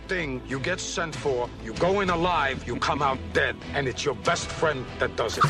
thing you get sent for, you go in alive, you come out dead, and it's your best friend that does it.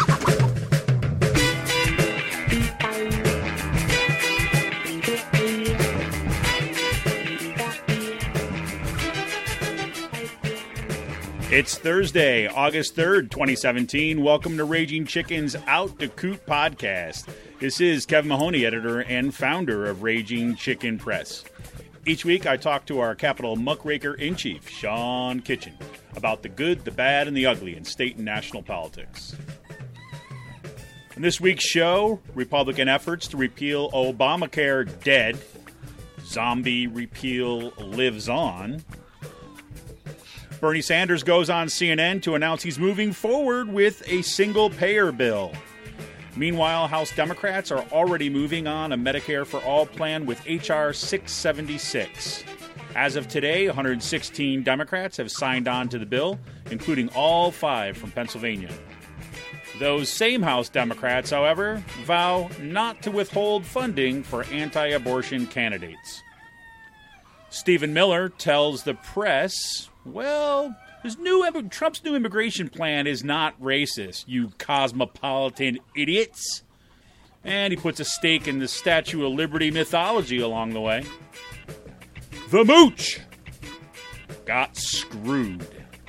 It's Thursday, August 3rd, 2017. Welcome to Raging Chicken's Out to Coot podcast. This is Kevin Mahoney, editor and founder of Raging Chicken Press. Each week, I talk to our Capitol muckraker-in-chief, Sean Kitchen, about the good, the bad, and the ugly in state and national politics. In this week's show, Republican efforts to repeal Obamacare dead. Zombie repeal lives on. Bernie Sanders goes on CNN to announce he's moving forward with a single-payer bill. Meanwhile, House Democrats are already moving on a Medicare for All plan with H.R. 676. As of today, 116 Democrats have signed on to the bill, including all 5 from Pennsylvania. Those same House Democrats, however, vow not to withhold funding for anti-abortion candidates. Stephen Miller tells the press, well, Trump's new immigration plan is not racist, you cosmopolitan idiots. And he puts a stake in the Statue of Liberty mythology along the way. The Mooch got screwed.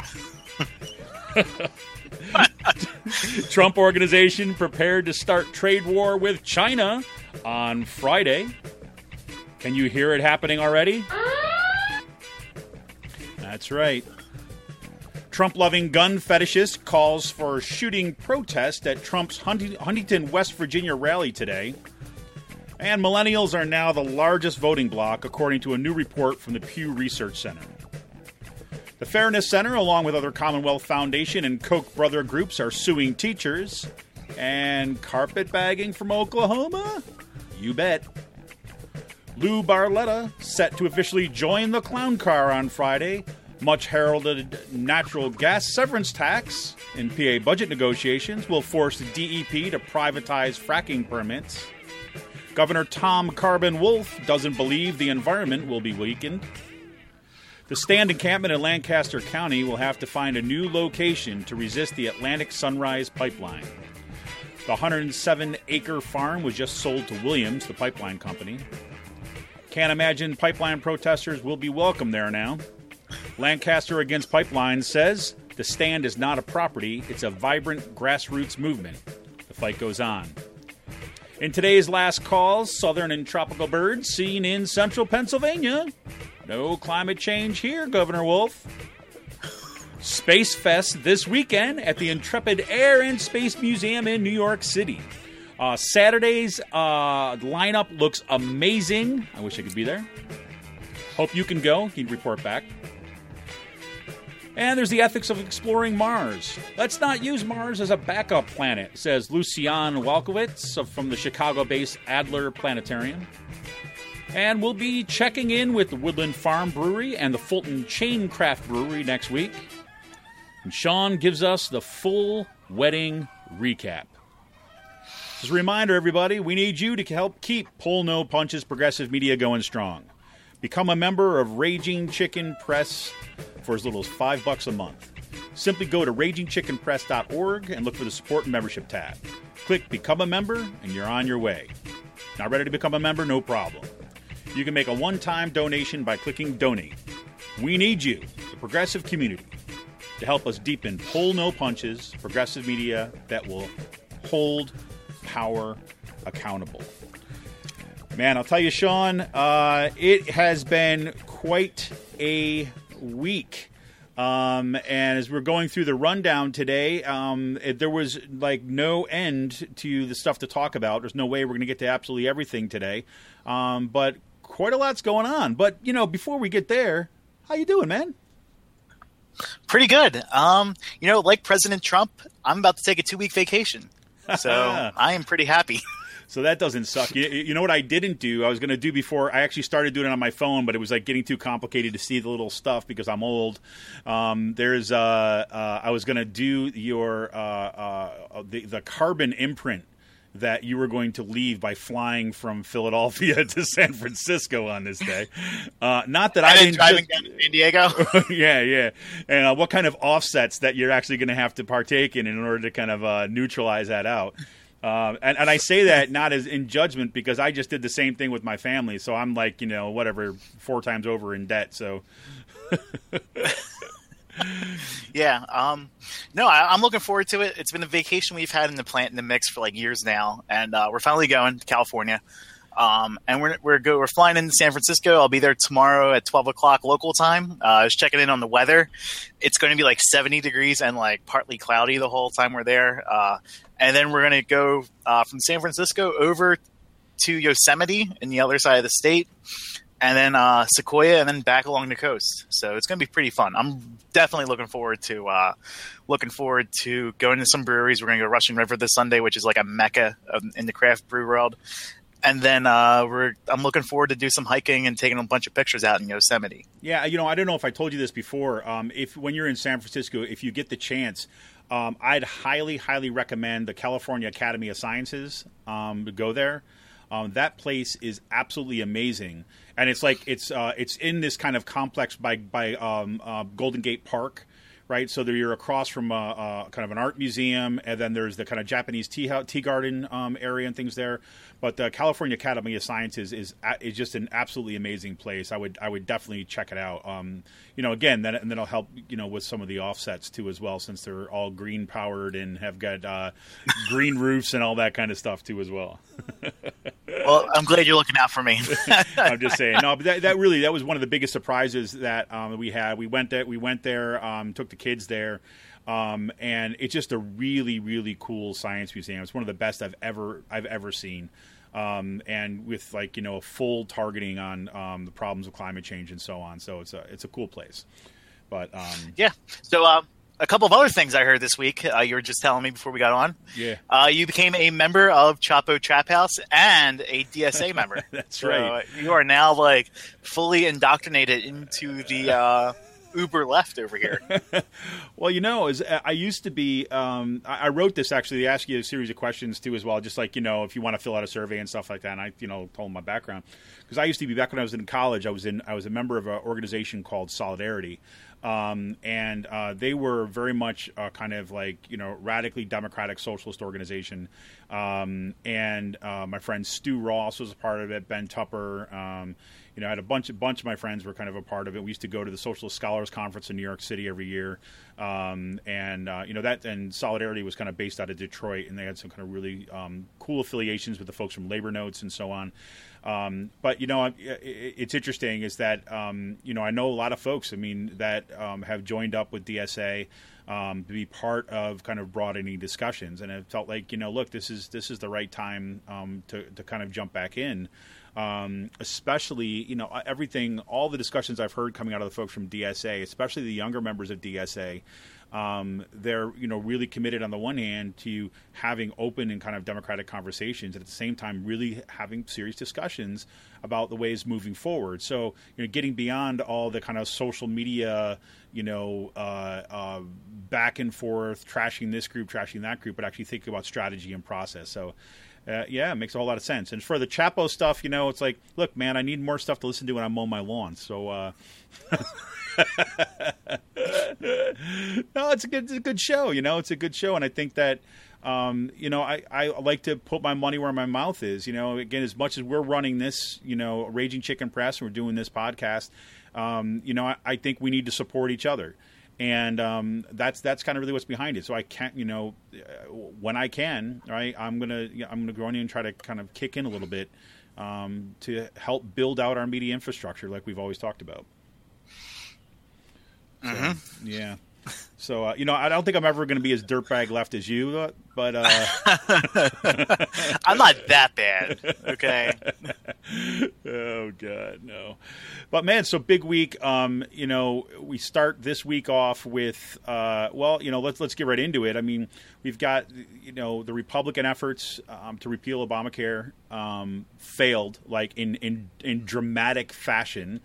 Trump Organization prepared to start trade war with China on Friday. Can you hear it happening already? That's right. Trump-loving gun fetishist calls for shooting protest at Trump's Huntington, West Virginia rally today. And millennials are now the largest voting bloc, according to a new report from the Pew Research Center. The Fairness Center, along with other Commonwealth Foundation and Koch brother groups, are suing teachers. And carpetbagging from Oklahoma? You bet. Lou Barletta, set to officially join the clown car on Friday. Much heralded natural gas severance tax in PA budget negotiations will force the DEP to privatize fracking permits. Governor Tom Carbon Wolf doesn't believe the environment will be weakened. The Stand encampment in Lancaster County will have to find a new location to resist the Atlantic Sunrise Pipeline. The 107-acre farm was just sold to Williams, the pipeline company. Can't imagine pipeline protesters will be welcome there now. Lancaster Against Pipeline says the Stand is not a property, it's a vibrant grassroots movement. The fight goes on. In today's last calls, southern and tropical birds seen in central Pennsylvania. No climate change here, Governor Wolf. Space Fest this weekend at the Intrepid Air and Space Museum in New York City. Saturday's lineup looks amazing. I wish I could be there. Hope you can go. He'd report back. And there's the ethics of exploring Mars. Let's not use Mars as a backup planet, says Lucian Walkowitz from the Chicago-based Adler Planetarium. And we'll be checking in with the Woodland Farm Brewery and the Fulton Chain Craft Brewery next week. And Sean gives us the full wedding recap. As a reminder, everybody, we need you to help keep Pull No Punches Progressive Media going strong. Become a member of Raging Chicken Press for as little as $5 a month. Simply go to ragingchickenpress.org and look for the Support and Membership tab. Click Become a Member, and you're on your way. Not ready to become a member? No problem. You can make a one-time donation by clicking Donate. We need you, the progressive community, to help us deepen Pull No Punches, progressive media that will hold power accountable. Man, I'll tell you, Sean, it has been quite a week. And as we're going through the rundown today, there was like no end to the stuff to talk about. There's no way we're going to get to absolutely everything today. But quite a lot's going on. But, you know, before we get there, how you doing, man? Pretty good. Like President Trump, I'm about to take a 2-week vacation. So I am pretty happy. So that doesn't suck. You know what I didn't do? I was going to do before. I actually started doing it on my phone, but it was like getting too complicated to see the little stuff because I'm old. I was going to do your the carbon imprint that you were going to leave by flying from Philadelphia to San Francisco on this day. Not that I didn't driving down to San Diego. yeah. And what kind of offsets that you're actually going to have to partake in order to kind of neutralize that out. And I say that not as in judgment, because I just did the same thing with my family. So I'm like, 4 times over in debt. So. Yeah. No, I'm looking forward to it. It's been a vacation we've had in the mix for like years now, and we're finally going to California. And we're flying into San Francisco. I'll be there tomorrow at 12 o'clock local time. I was checking in on the weather. It's going to be like 70 degrees and like partly cloudy the whole time we're there. And then we're going to go from San Francisco over to Yosemite in the other side of the state, and then Sequoia, and then back along the coast. So it's going to be pretty fun. I'm definitely looking forward to going to some breweries. We're going to go Russian River this Sunday, which is like a mecca in the craft brew world. And then I'm looking forward to do some hiking and taking a bunch of pictures out in Yosemite. Yeah, I don't know if I told you this before. When you're in San Francisco, if you get the chance, I'd highly, highly recommend the California Academy of Sciences to go there. That place is absolutely amazing, and it's like it's in this kind of complex by Golden Gate Park, right? So you're across from kind of an art museum, and then there's the kind of Japanese tea garden area and things there. But the California Academy of Sciences is just an absolutely amazing place. I would definitely check it out. Again, and that'll help with some of the offsets too as well, since they're all green powered and have got green roofs and all that kind of stuff too as well. Well, I'm glad you're looking out for me. I'm just saying. No, but that was one of the biggest surprises that we had. We went there, took the kids there. And it's just a really, really cool science museum. It's one of the best I've ever seen. And with a full targeting on the problems of climate change and so on. So it's a cool place. But yeah. So a couple of other things I heard this week. You were just telling me before we got on. Yeah. You became a member of Chapo Trap House and a DSA member. That's right. You are now fully indoctrinated into the Uber left over here. Well, I used to be. I wrote this actually. They ask you a series of questions too, as well. Just if you want to fill out a survey and stuff like that. And I, told them my background, because I used to be, back when I was in college. I was a member of an organization called Solidarity, and they were very much kind of radically democratic socialist organization. And my friend Stu Ross was a part of it. Ben Tupper. I had a bunch of my friends were kind of a part of it. We used to go to the Socialist Scholars Conference in New York City every year, and Solidarity was kind of based out of Detroit, and they had some kind of really cool affiliations with the folks from Labor Notes and so on. But it's interesting is that I know a lot of folks that have joined up with DSA to be part of kind of broadening discussions, and it felt like look, this is the right time to kind of jump back in. Especially, all the discussions I've heard coming out of the folks from DSA, especially the younger members of DSA, they're, really committed on the one hand to having open and kind of democratic conversations, and at the same time really having serious discussions about the ways moving forward. So, getting beyond all the kind of social media, back and forth, trashing this group, trashing that group, but actually thinking about strategy and process. So, it makes a whole lot of sense. And for the Chapo stuff, it's like, look, man, I need more stuff to listen to when I mow my lawn. So, no, it's a good show. It's a good show, and I think that, I like to put my money where my mouth is. Again, as much as we're running this, Raging Chicken Press, and we're doing this podcast, I think we need to support each other. And that's kind of really what's behind it. So I can't, when I can, right, I'm gonna go in and try to kind of kick in a little bit to help build out our media infrastructure, like we've always talked about. So, yeah. So I don't think I'm ever going to be as dirtbag left as you, but I'm not that bad. Okay. Oh God, no. But man, so big week. We start this week off with let's get right into it. I mean, we've got the Republican efforts to repeal Obamacare failed in dramatic fashion.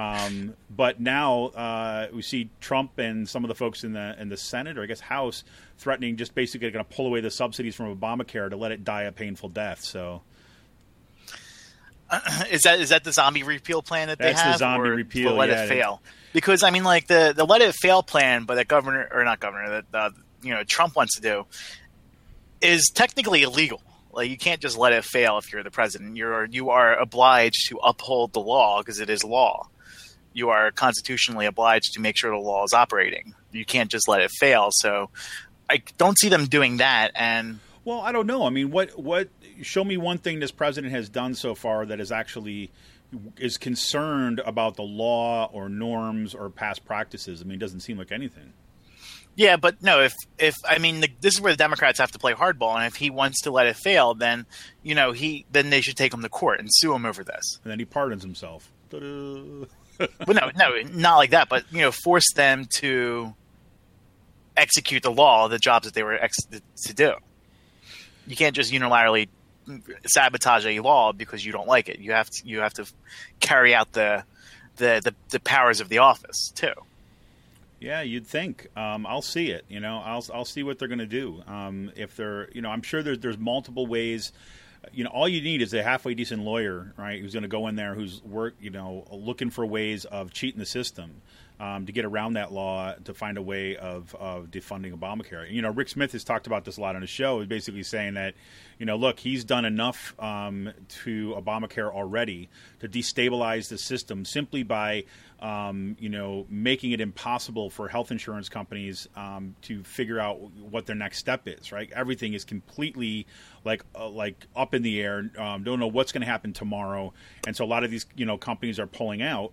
But now we see Trump and some of the folks in the Senate, or I guess House, threatening just basically going to pull away the subsidies from Obamacare to let it die a painful death. So. Is that the zombie repeal plan that they have? That's the zombie repeal. Let it fail. Because I mean, like the let it fail plan, but that Trump wants to do is technically illegal. Like you can't just let it fail if you're the president. You are obliged to uphold the law because it is law. You are constitutionally obliged to make sure the law is operating. You can't just let it fail. So I don't see them doing that. And well, I don't know. I mean, what? Show me one thing this president has done so far that is concerned about the law or norms or past practices. I mean, it doesn't seem like anything. Yeah, but no. If I mean, this is where the Democrats have to play hardball, and if he wants to let it fail, then then they should take him to court and sue him over this. And then he pardons himself. But no, not like that. But force them to execute the law, the jobs that they were to do. You can't just unilaterally sabotage a law because you don't like it. You have to carry out the powers of the office too. Yeah, you'd think. I'll see it. I'll see what they're going to do. If they're, I'm sure there's multiple ways. All you need is a halfway decent lawyer, right? Who's going to go in there, who's looking for ways of cheating the system. To get around that law, to find a way of defunding Obamacare. Rick Smith has talked about this a lot on his show. He's basically saying that, look, he's done enough to Obamacare already to destabilize the system simply by, making it impossible for health insurance companies to figure out what their next step is. Right? Everything is completely like up in the air. Don't know what's going to happen tomorrow, and so a lot of these companies are pulling out.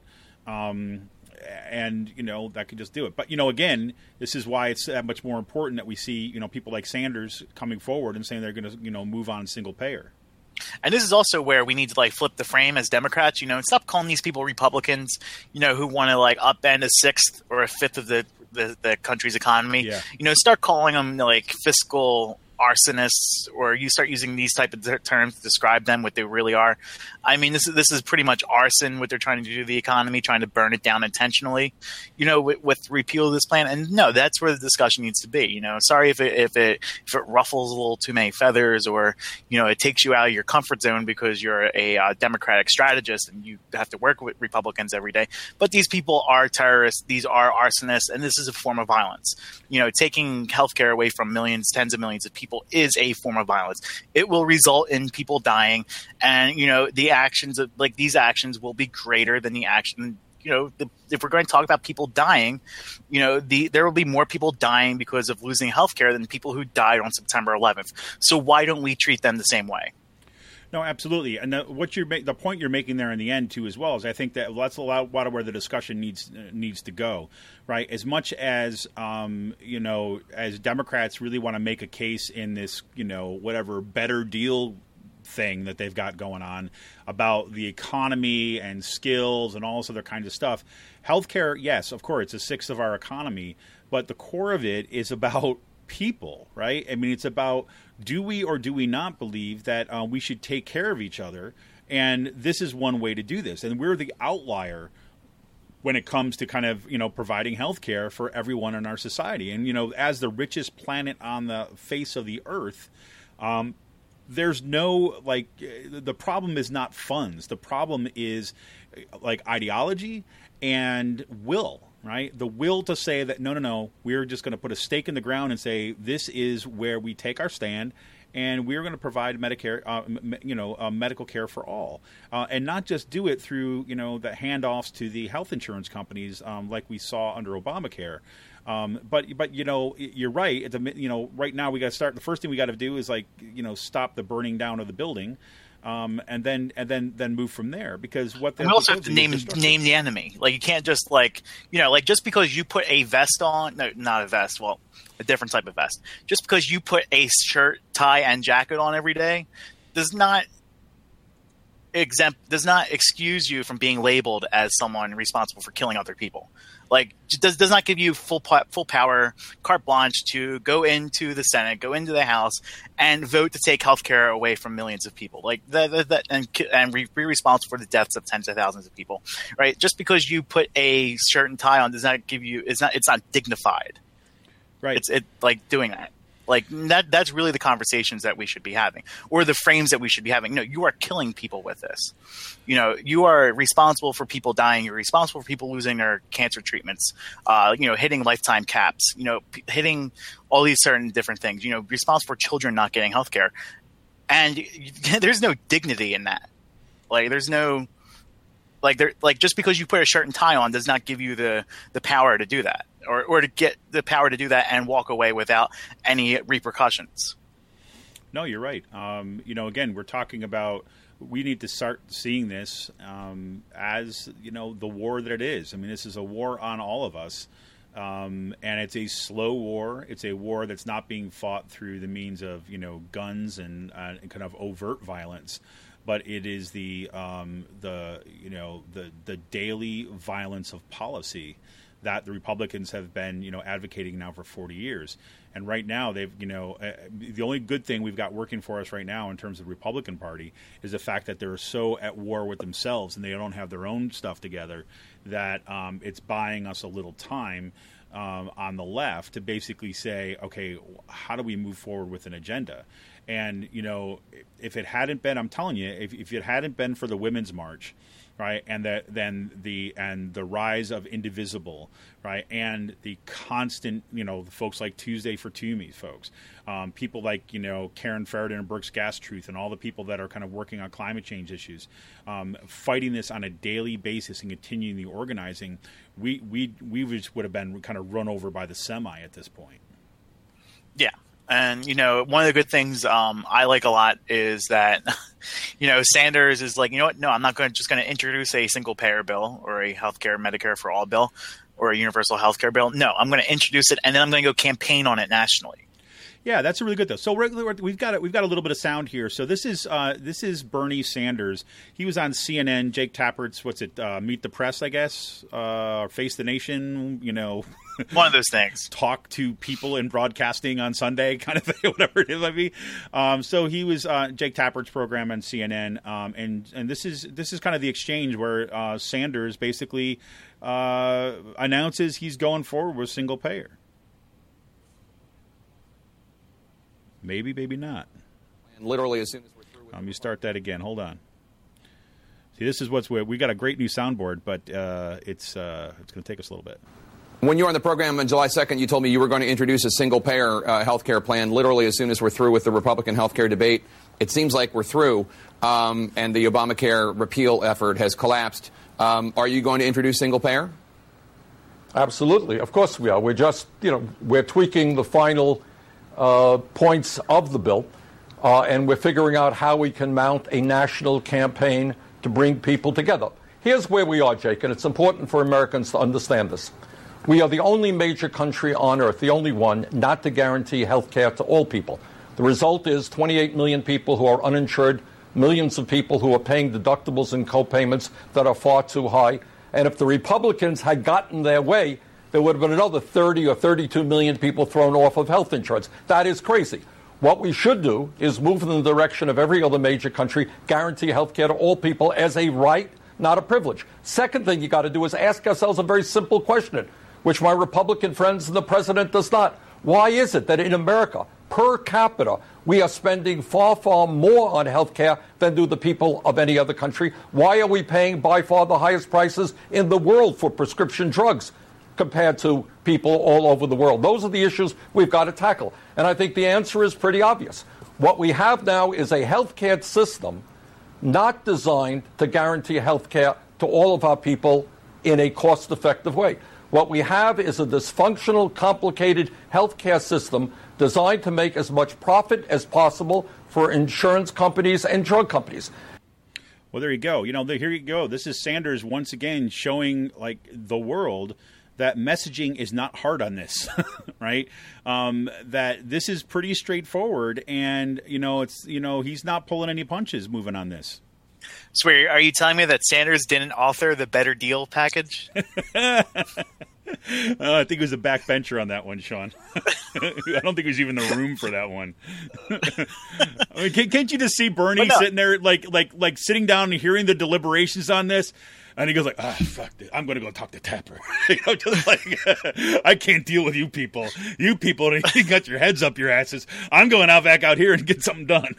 And that could just do it. But again, this is why it's that much more important that we see people like Sanders coming forward and saying they're going to move on single payer. And this is also where we need to flip the frame as Democrats, and stop calling these people Republicans, who want to upend a sixth or a fifth of the country's economy. Yeah. Start calling them fiscal arsonists, or you start using these type of terms to describe them, what they really are. I mean, this is pretty much arson, what they're trying to do to the economy, trying to burn it down intentionally, with repeal of this plan. And no, that's where the discussion needs to be. Sorry if it ruffles a little too many feathers, or, it takes you out of your comfort zone because you're a Democratic strategist and you have to work with Republicans every day. But these people are terrorists. These are arsonists. And this is a form of violence. Taking healthcare away from millions, tens of millions of people is a form of violence. It will result in people dying, and the actions of these actions will be greater than the action. If we're going to talk about people dying, there will be more people dying because of losing healthcare than people who died on September 11th. So why don't we treat them the same way? No, absolutely. And the point you're making there in the end too, as well, is I think that that's a lot of where the discussion needs to go, right? As much as as Democrats really want to make a case in this, whatever better deal thing that they've got going on about the economy and skills and all this other kinds of stuff. Healthcare, yes, of course, it's a sixth of our economy, but the core of it is about people, right? I mean, it's about, do we or do we not believe that we should take care of each other? And this is one way to do this. And we're the outlier when it comes to kind of, providing health care for everyone in our society. And, as the richest planet on the face of the earth, there's no, the problem is not funds. The problem is ideology and will. Right? The will to say that, no, we're just going to put a stake in the ground and say this is where we take our stand, and we're going to provide Medicare, medical care for all, and not just do it through, the handoffs to the health insurance companies like we saw under Obamacare. But you're right. Right now we got to start. The first thing we got to do is stop the burning down of the building. And then move from there, because what they also have to name the enemy. You can't just just because you put a vest on, no, not a vest, well, a different type of vest. Just because you put a shirt, tie, and jacket on every day does not excuse you from being labeled as someone responsible for killing other people. Does not give you full power, carte blanche to go into the Senate, go into the House, and vote to take healthcare away from millions of people, and be responsible for the deaths of tens of thousands of people, right? Just because you put a shirt and tie on does not give you it's not dignified. Right. It's like doing that. Like that's really the conversations that we should be having, or the frames that we should be having. No, you are killing people with this. You know, you are responsible for people dying. You're responsible for people losing their cancer treatments. You know, hitting lifetime caps. You know, hitting all these certain different things. You know, responsible for children not getting health care. And there's no dignity in that. Like, there's no just because you put a shirt and tie on does not give you the power to do that. Or to get the power to do that and walk away without any repercussions. No, you're right. You know, again, we're talking about we need to start seeing this as, you know, the war that it is. I mean, this is a war on all of us, and it's a slow war. It's a war that's not being fought through the means of, you know, guns and kind of overt violence. But it is the daily violence of policy that the Republicans have been, you know, advocating now for 40 years. And right now, they've, you know, the only good thing we've got working for us right now in terms of the Republican Party is the fact that they're so at war with themselves and they don't have their own stuff together that it's buying us a little time on the left to basically say, okay, how do we move forward with an agenda? And, you know, if it hadn't been, I'm telling you, if it hadn't been for the Women's March, right, and the rise of Indivisible, right, and the constant, you know, folks like Tuesday for Toomey folks, people like, you know, Karen Ferritin and Brooks Gastruth, and all the people that are kind of working on climate change issues, fighting this on a daily basis and continuing the organizing, we just would have been kind of run over by the semi at this point. Yeah. And, you know, one of the good things I like a lot is that, you know, Sanders is like, you know what? No, I'm not just going to introduce a single payer bill or a healthcare Medicare for all bill or a universal healthcare bill. No, I'm going to introduce it and then I'm going to go campaign on it nationally. Yeah, that's really good though. So we've got a little bit of sound here. So this is Bernie Sanders. He was on CNN. Jake Tappert's Meet the Press, I guess, or Face the Nation. You know, one of those things. Talk to people in broadcasting on Sunday, kind of thing, whatever it might be. So he was Jake Tappert's program on CNN, and this is kind of the exchange where Sanders basically announces he's going forward with single payer. Maybe, maybe not. And literally, as soon as we're through. Let me start that again. Hold on. See, this is what's weird. We got a great new soundboard, but it's going to take us a little bit. When you were on the program on July 2nd, you told me you were going to introduce a single-payer health care plan literally as soon as we're through with the Republican health care debate. It seems like we're through, and the Obamacare repeal effort has collapsed. Are you going to introduce single-payer? Absolutely. Of course we are. We're just, we're tweaking the final points of the bill, and we're figuring out how we can mount a national campaign to bring people together. Here's where we are, Jake, and it's important for Americans to understand this. We are the only major country on earth, the only one, not to guarantee health care to all people. The result is 28 million people who are uninsured, millions of people who are paying deductibles and co-payments that are far too high. And if the Republicans had gotten their way, there would have been another 30 or 32 million people thrown off of health insurance. That is crazy. What we should do is move in the direction of every other major country, guarantee health care to all people as a right, not a privilege. Second thing you got to do is ask ourselves a very simple question, which my Republican friends and the president does not. Why is it that in America, per capita, we are spending far, far more on health care than do the people of any other country? Why are we paying by far the highest prices in the world for prescription drugs compared to people all over the world? Those are the issues we've got to tackle. And I think the answer is pretty obvious. What we have now is a health care system not designed to guarantee health care to all of our people in a cost-effective way. What we have is a dysfunctional, complicated health care system designed to make as much profit as possible for insurance companies and drug companies. Well, there you go. Here you go. This is Sanders once again showing the world that messaging is not hard on this, right? That this is pretty straightforward, and he's not pulling any punches moving on this. So are you telling me that Sanders didn't author the Better Deal package? I think it was a backbencher on that one, Sean. I don't think it was even the room for that one. I mean, can't you just see Bernie sitting there, like sitting down and hearing the deliberations on this? And he goes like, fuck this. I'm going to go talk to Tapper. Just like, I can't deal with you people. You people, you got your heads up your asses. I'm going back out here and get something done.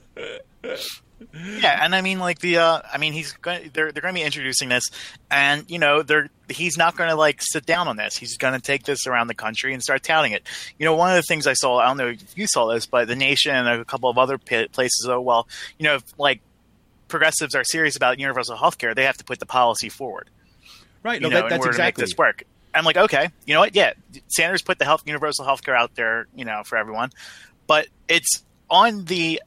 Yeah, and I mean, like they're going to be introducing this, and he's not going to like sit down on this. He's going to take this around the country and start touting it. One of the things I saw, I don't know if you saw this, but The Nation and a couple of other places. Like progressives are serious about universal health care, they have to put the policy forward. Right. No, that's in order exactly to make this work. I'm like, okay, you know what? Yeah, Sanders put the universal health care out there, for everyone, but it's on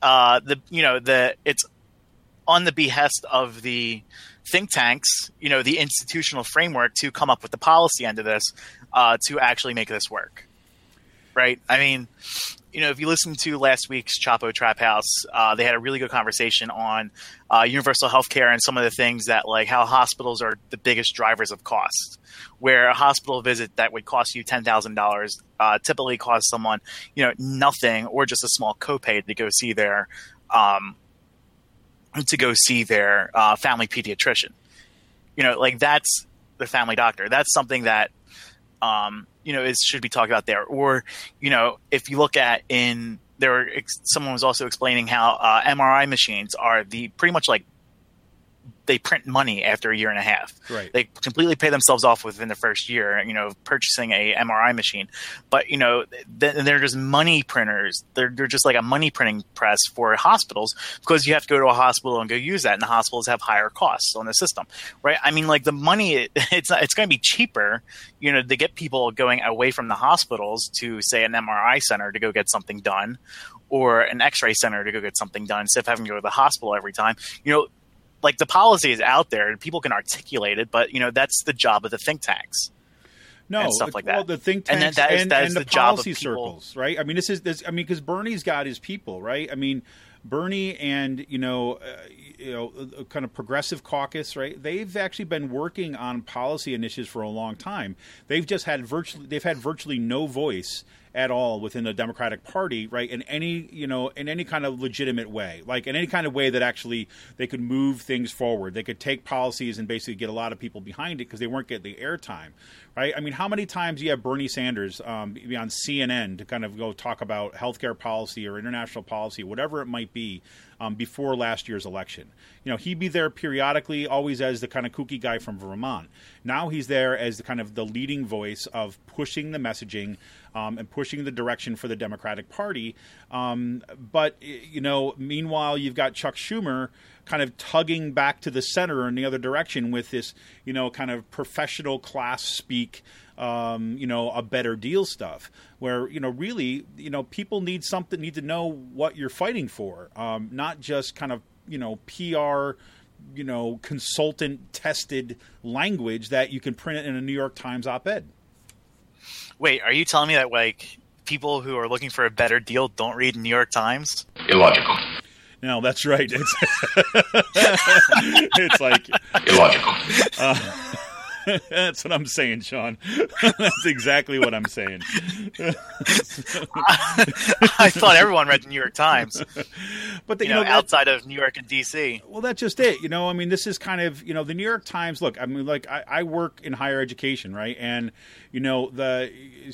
it's on the behest of the think tanks, the institutional framework to come up with the policy end of this, to actually make this work. Right. I mean, if you listen to last week's Chapo Trap House, they had a really good conversation on universal health care and some of the things that, like, how hospitals are the biggest drivers of cost, where a hospital visit that would cost you $10,000 typically costs someone, nothing or just a small copay to go see their family pediatrician. Like, that's the family doctor. That's something that should be talked about there. Or, if you look at someone was also explaining how MRI machines are pretty much like they print money after a year and a half. Right. They completely pay themselves off within the first year, purchasing a MRI machine. But, they're just money printers. They're just like a money printing press for hospitals, because you have to go to a hospital and go use that. And the hospitals have higher costs on the system. Right. I mean, like, the money, it's going to be cheaper, to get people going away from the hospitals to, say, an MRI center to go get something done, or an X-ray center to go get something done, instead of having to go to the hospital every time. Like, the policy is out there and people can articulate it, but that's the job of the think tanks. No, and stuff like that. Well, the think tanks and that is the the job policy of people. circles, right? I mean, because Bernie's got his people, right? I mean, Bernie and kind of progressive caucus, right? They've actually been working on policy initiatives for a long time. They've had virtually no voice at all within the Democratic Party, right? In any kind of legitimate way, like in any kind of way that actually they could move things forward. They could take policies and basically get a lot of people behind it because they weren't getting the airtime, right? I mean, how many times do you have Bernie Sanders be on CNN to kind of go talk about healthcare policy or international policy, whatever it might be, before last year's election? He'd be there periodically, always as the kind of kooky guy from Vermont. Now he's there as the kind of the leading voice of pushing the messaging and pushing the direction for the Democratic Party. But meanwhile, you've got Chuck Schumer kind of tugging back to the center in the other direction with this, kind of professional class speak, a better deal stuff, where, really, people need to know what you're fighting for, not just kind of, PR, consultant tested language that you can print it in a New York Times op-ed. Wait, are you telling me that, like, people who are looking for a better deal don't read New York Times? Illogical. No, that's right. It's like illogical. That's what I'm saying, Sean. That's exactly what I'm saying. I thought everyone read the New York Times, but outside of New York and D.C. Well, that's just it. I mean, this is kind of the New York Times. Look, I mean, like I work in higher education, right? And when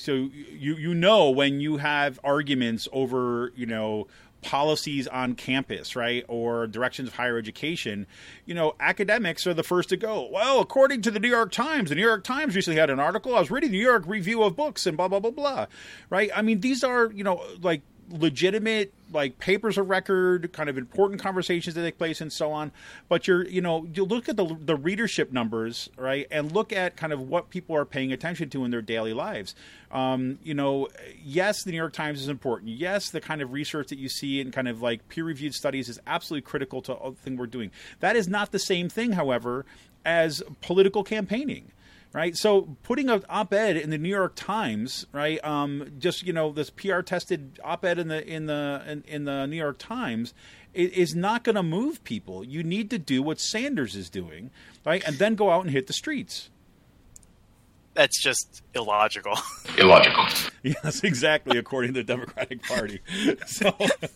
you have arguments over policies on campus, right, or directions of higher education, academics are the first to go, well, according to the New York Times recently had an article, I was reading the New York Review of Books and blah, blah, blah, blah, right? I mean, these are, like legitimate, like papers of record, kind of important conversations that take place and so on. But you look at the readership numbers, right, and look at kind of what people are paying attention to in their daily lives. Yes, the New York Times is important. Yes, the kind of research that you see in kind of like peer-reviewed studies is absolutely critical to the thing we're doing. That is not the same thing, however, as political campaigning. Right, so putting an op-ed in the New York Times, right? Just this PR-tested op-ed in the New York Times is not going to move people. You need to do what Sanders is doing, right, and then go out and hit the streets. That's just illogical. Illogical. Yes, exactly, according to the Democratic Party. So,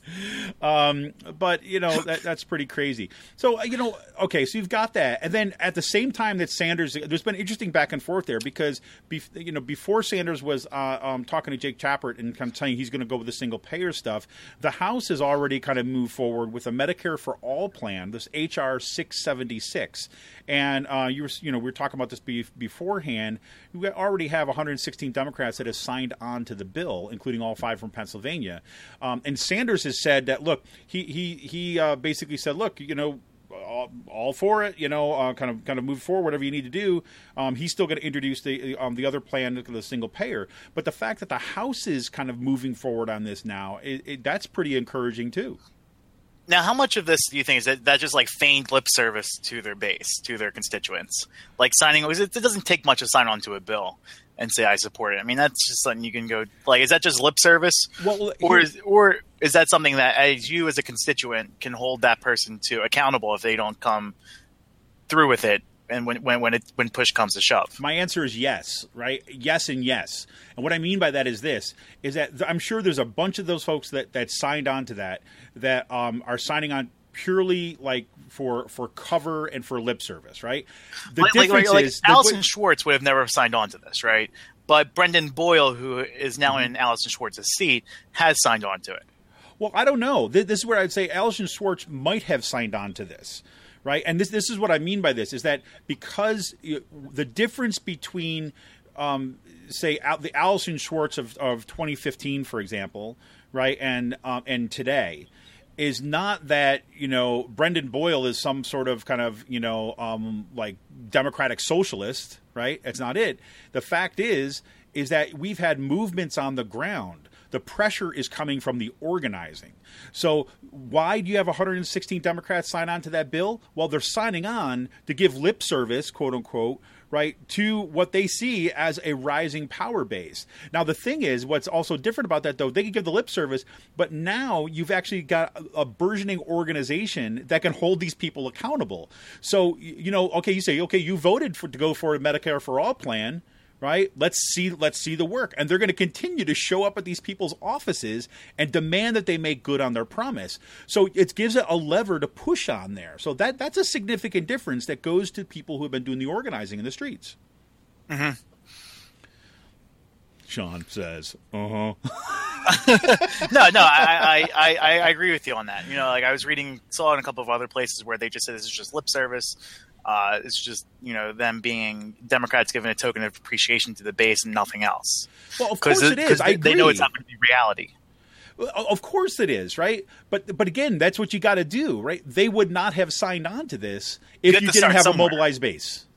but that's pretty crazy. So okay, so you've got that, and then at the same time that Sanders, there's been interesting back and forth there because before Sanders was talking to Jake Tapper and kind of saying he's going to go with the single payer stuff, the House has already kind of moved forward with a Medicare for All plan, this HR 676, and we were talking about this beforehand. We already have 116 Democrats that have signed on to the bill, including all 5 from Pennsylvania. And Sanders has said that, look, he basically said, look, all for it, kind of move forward, whatever you need to do. He's still going to introduce the other plan, the single payer. But the fact that the House is kind of moving forward on this now, that's pretty encouraging too. Now, how much of this do you think is that just like feigned lip service to their base, to their constituents? Like signing, it doesn't take much to sign on to a bill and say I support it. I mean, that's just something you can go like. Is that just lip service, or is that something that, as you as a constituent, can hold that person to accountable if they don't come through with it? And when push comes to shove? My answer is yes, right? Yes and yes. And what I mean by that is that I'm sure there's a bunch of those folks that signed on to that are signing on purely like for cover and for lip service, right? The difference is Allison Schwartz would have never signed on to this, right? But Brendan Boyle, who is now in Allison Schwartz's seat, has signed on to it. Well, I don't know. This is where I'd say Allison Schwartz might have signed on to this. Right, and this is what I mean by this is that because the difference between, say, the Allison Schwartz of 2015, for example, right, and today, is not that Brendan Boyle is some sort of kind of like democratic socialist, right? It's not it. The fact is that we've had movements on the ground. The pressure is coming from the organizing. So why do you have 116 Democrats sign on to that bill? Well, they're signing on to give lip service, quote unquote, right, to what they see as a rising power base. Now, the thing is, what's also different about that, though, they can give the lip service, but now you've actually got a burgeoning organization that can hold these people accountable. So, okay, you say, okay, you voted to go for a Medicare for All plan. Right? Let's see the work. And they're going to continue to show up at these people's offices and demand that they make good on their promise. So it gives it a lever to push on there. So that's a significant difference that goes to people who have been doing the organizing in the streets. Mm-hmm. Sean says, No, I agree with you on that. Like I saw in a couple of other places where they just said this is just lip service. It's just, them being Democrats giving a token of appreciation to the base and nothing else. Well, of course it is. They know it's not going to be reality. Of course it is, right? But again, that's what you got to do, right? They would not have signed on to this if you didn't have a mobilized base.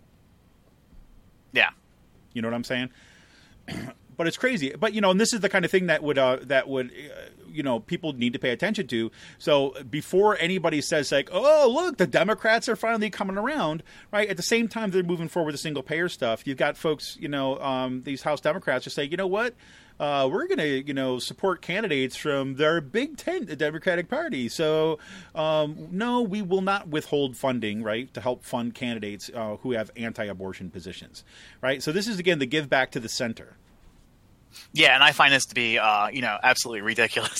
Yeah. You know what I'm saying? But it's crazy. But, and this is the kind of thing that would people need to pay attention to. So before anybody says like, oh, look, the Democrats are finally coming around, right? At the same time they're moving forward with the single payer stuff. You've got folks, these House Democrats just say, you know what? We're going to, support candidates from their big tent, the Democratic Party. So, no, we will not withhold funding, right, to help fund candidates who have anti-abortion positions, right? So this is, again, the give back to the center. Yeah, and I find this to be, absolutely ridiculous.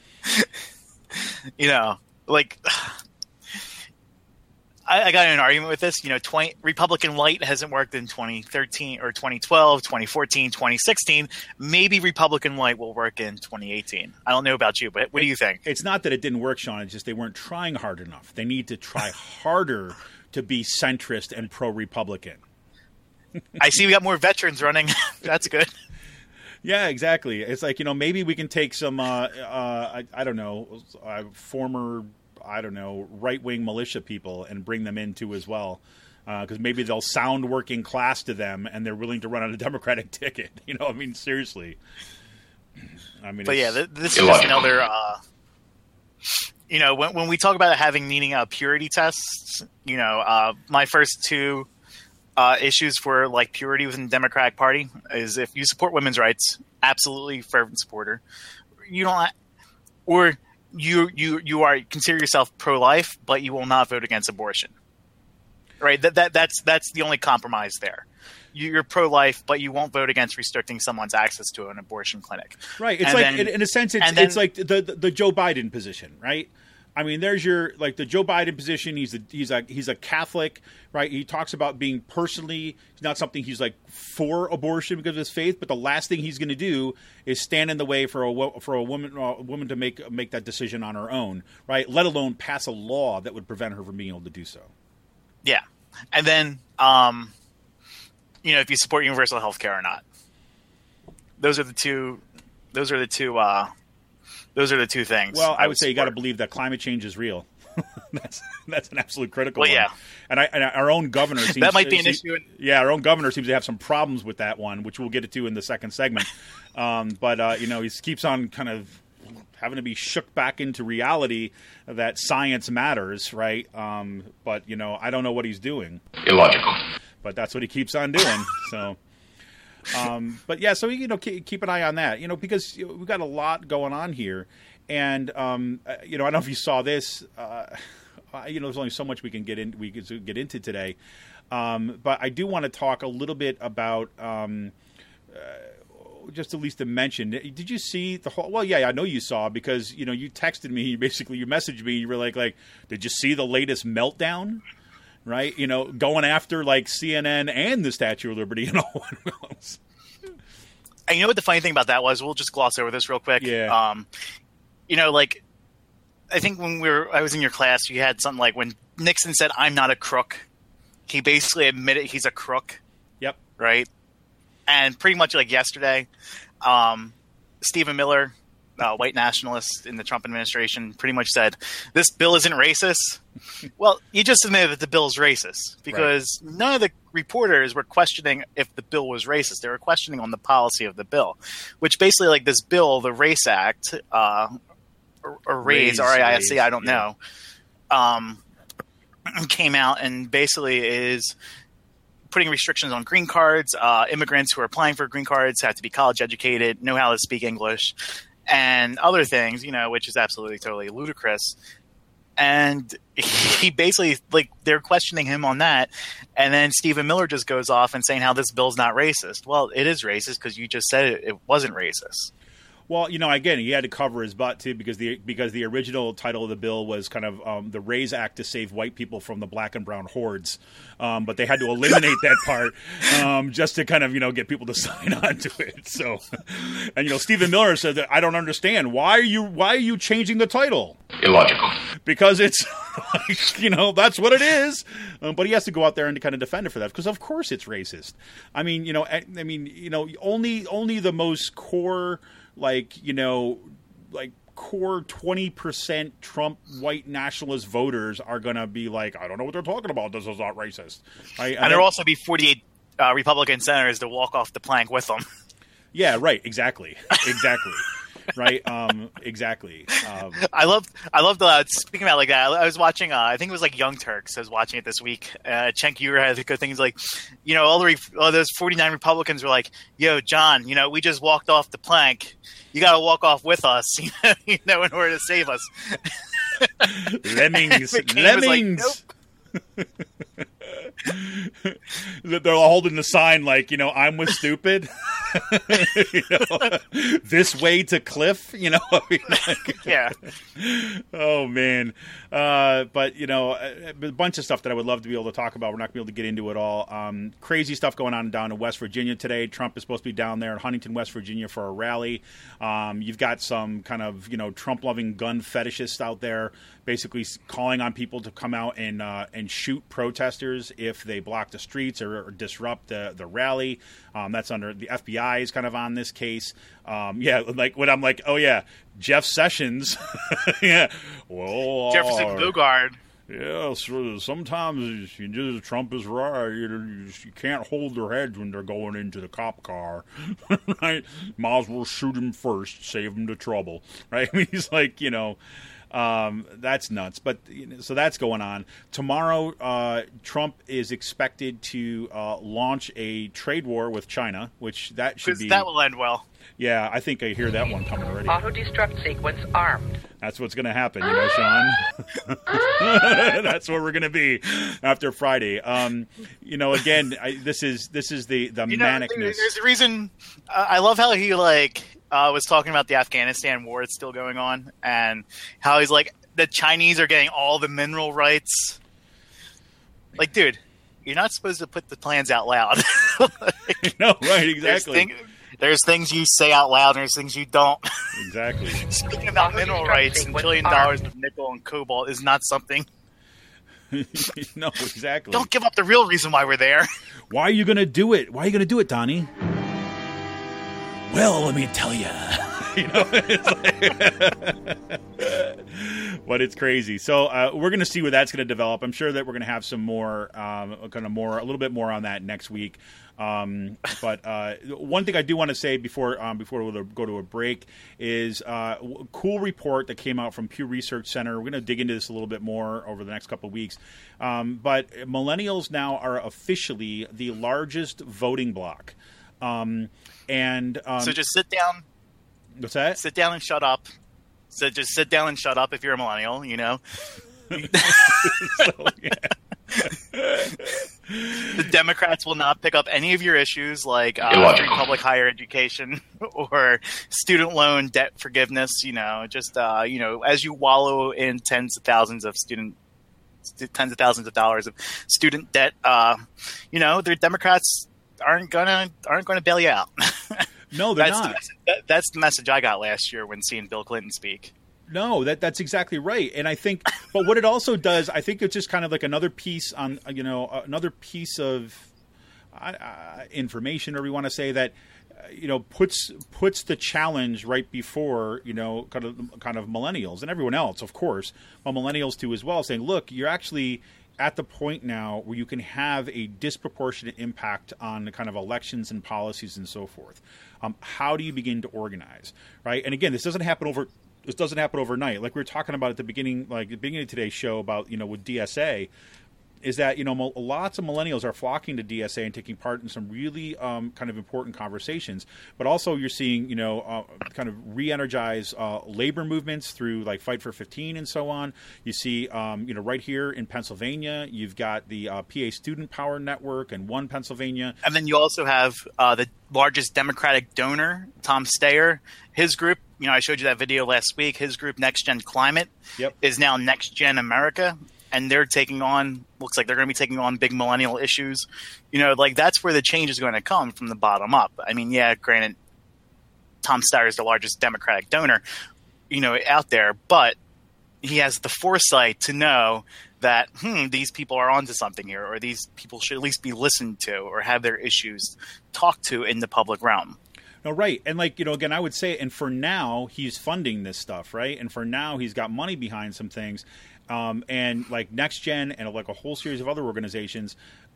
I got in an argument with this. Republican light hasn't worked in 2013 or 2012, 2014, 2016. Maybe Republican light will work in 2018. I don't know about you, but what do you think? It's not that it didn't work, Sean. It's just they weren't trying hard enough. They need to try harder to be centrist and pro-Republican. I see we got more veterans running. That's good. Yeah, exactly. It's like, maybe we can take some, former, right-wing militia people and bring them in too as well. Because maybe they'll sound working class to them and they're willing to run on a Democratic ticket. Seriously. But yeah, this is just another, when we talk about needing purity tests, my first two issues for like purity within the Democratic Party is if you support women's rights, absolutely fervent supporter. You don't, or you are consider yourself pro-life, but you will not vote against abortion. right? That's the only compromise there. You're pro-life, but you won't vote against restricting someone's access to an abortion clinic. Right. It's in a sense, it's like the Joe Biden position, right? I mean, there's the Joe Biden position. He's a Catholic, right? He talks about being personally not something he's like for abortion because of his faith, but the last thing he's going to do is stand in the way for a woman to make that decision on her own, right? Let alone pass a law that would prevent her from being able to do so. Yeah, and then if you support universal health care or not. Those are the two things. Well, I would say you got to believe that climate change is real. that's an absolute critical one. Yeah. And our own governor seems that might be an issue. Yeah, our own governor seems to have some problems with that one, which we'll get to in the second segment. But he keeps on kind of having to be shook back into reality that science matters, right? But I don't know what he's doing. Illogical. But that's what he keeps on doing. So, but yeah, so keep an eye on that. Because we've got a lot going on here, and I don't know if you saw this. There's only so much we can get into today, but I do want to talk a little bit about. Just at least to mention, did you see the whole? Well, yeah, I know you saw because you texted me. Basically, you messaged me. You were like, did you see the latest meltdown? Right, going after like CNN and the Statue of Liberty and all. And you know what the funny thing about that was? We'll just gloss over this real quick. Yeah. I think when I was in your class, you had something like when Nixon said, "I'm not a crook," he basically admitted he's a crook. Yep. Right. And pretty much like yesterday, Stephen Miller, white nationalist in the Trump administration, pretty much said, this bill isn't racist. Well, you just admitted that the bill is racist because none of the reporters were questioning if the bill was racist. They were questioning on the policy of the bill, which basically like this bill, the RACE Act, or RAISE, R-A-I-S-E, I don't know, came out and basically is putting restrictions on green cards. Immigrants who are applying for green cards have to be college educated, know how to speak English, and other things, which is absolutely totally ludicrous. And he basically, they're questioning him on that. And then Stephen Miller just goes off and saying how this bill's not racist. Well, it is racist because you just said it wasn't racist. Well, again, he had to cover his butt too because the original title of the bill was kind of the RAISE Act to save white people from the black and brown hordes, but they had to eliminate that part just to kind of get people to sign on to it. So, and Stephen Miller said that I don't understand why are you changing the title? Illogical. Because it's that's what it is. But he has to go out there and to kind of defend it for that because of course it's racist. I mean only the most core. Core 20% Trump white nationalist voters are going to be like, I don't know what they're talking about. This is not racist. Right? And there'll also be 48 Republican senators to walk off the plank with them. Yeah, right. Exactly. Right. Exactly. I love speaking about like that. I was watching, I think it was like Young Turks. I was watching it this week. Cenk Uygur had good things like, all those 49 Republicans were like, yo, John, we just walked off the plank. You got to walk off with us, in order to save us. Lemmings. Lemmings. Like, nope. They're all holding the sign like, I'm with stupid. This way to Cliff, yeah. Oh man. But a bunch of stuff that I would love to be able to talk about. We're not going to be able to get into it all. Crazy stuff going on down in West Virginia today. Trump is supposed to be down there in Huntington, West Virginia for a rally. You've got some kind of, Trump-loving gun fetishists out there basically calling on people to come out and shoot protesters if they block the streets or disrupt the rally. That's under the FBI is kind of on this case. Like when I'm like, oh yeah, Jeff Sessions. Yeah. Well, Jefferson Bogard. Yeah, sometimes Trump is right. You can't hold their heads when they're going into the cop car. Right? Might as well shoot him first, save him the trouble. Right? I mean, he's like, that's nuts. But so that's going on. Tomorrow, Trump is expected to launch a trade war with China, which that should be... That will end well. Yeah, I think I hear that one coming already. Auto-destruct sequence armed. That's what's going to happen, Sean. That's where we're going to be after Friday. Again, this is the manicness. There's a reason. I love how he was talking about the Afghanistan war that's still going on, and how he's like, the Chinese are getting all the mineral rights. Like, dude, you're not supposed to put the plans out loud. No, right, exactly. There's things you say out loud, and there's things you don't. Exactly. Speaking about mineral rights, $1 trillion of nickel and cobalt is not something. No, exactly. Don't give up the real reason why we're there. Why are you going to do it? Why are you going to do it, Donnie? Well, let me tell you. But it's crazy. So we're going to see where that's going to develop. I'm sure that we're going to have some more, a little bit more on that next week. But one thing I do want to say before we go to a break is a cool report that came out from Pew Research Center. We're going to dig into this a little bit more over the next couple of weeks. But millennials now are officially the largest voting bloc. So just sit down. What's that? Sit down and shut up. So just sit down and shut up if you're a millennial, So, yeah. The Democrats will not pick up any of your issues like free public higher education or student loan debt forgiveness. As you wallow in tens of thousands of dollars of student debt, the Democrats aren't gonna bail you out. No, they're not. That's the message I got last year when seeing Bill Clinton speak. No, that's exactly right. And I think, but what it also does, I think it's just kind of like another piece on, another piece of information, or we want to say that, puts the challenge right before, kind of millennials and everyone else, of course, but millennials too as well, saying, look, you're actually at the point now where you can have a disproportionate impact on the kind of elections and policies and so forth. How do you begin to organize, right? And again, this doesn't happen overnight. Like we were talking about at the beginning of today's show about, with DSA, is that, lots of millennials are flocking to DSA and taking part in some really kind of important conversations. But also you're seeing, kind of re-energize labor movements through like Fight for 15 and so on. You see, right here in Pennsylvania, you've got the PA Student Power Network and One Pennsylvania. And then you also have the largest Democratic donor, Tom Steyer. His group, I showed you that video last week. His group, Next Gen Climate, is now Next Gen America. And they're looks like they're going to be taking on big millennial issues. That's where the change is going to come, from the bottom up. I mean, yeah, granted, Tom Steyer is the largest Democratic donor, out there, but he has the foresight to know that, these people are onto something here, or these people should at least be listened to or have their issues talked to in the public realm. No, right. And again, I would say, and for now, he's funding this stuff, right? And for now, he's got money behind some things. And like Next Gen and like a whole series of other organizations,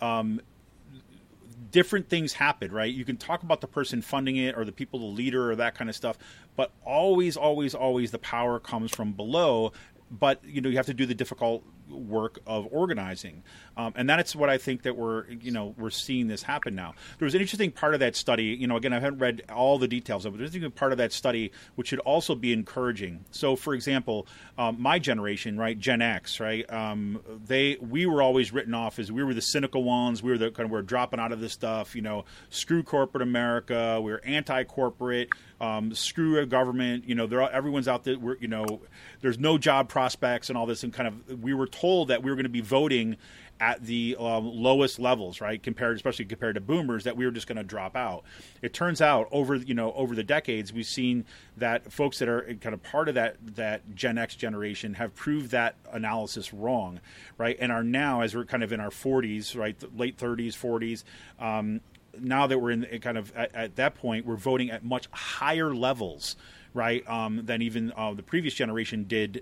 different things happen, right? You can talk about the person funding it or the people, the leader or that kind of stuff, but always, always, always the power comes from below. But, you have to do the difficult work of organizing. And that's what I think that we're seeing this happen now. There was an interesting part of that study, again, I haven't read all the details of it, but there's even part of that study which should also be encouraging. So, for example, my generation, right, Gen X, right, we were always written off as we were the cynical ones. We were we're dropping out of this stuff, screw corporate America. We're anti-corporate. Screw a government. Everyone's out there. There's no job prospects and all this, and kind of we were told that we were going to be voting at the lowest levels, right? Especially compared to boomers, that we were just going to drop out. It turns out over the decades, we've seen that folks that are kind of part of that Gen X generation have proved that analysis wrong, right? And are now, as we're kind of in our 40s, right, late 30s, 40s. Now that we're in kind of at that point, we're voting at much higher levels, right, than even the previous generation did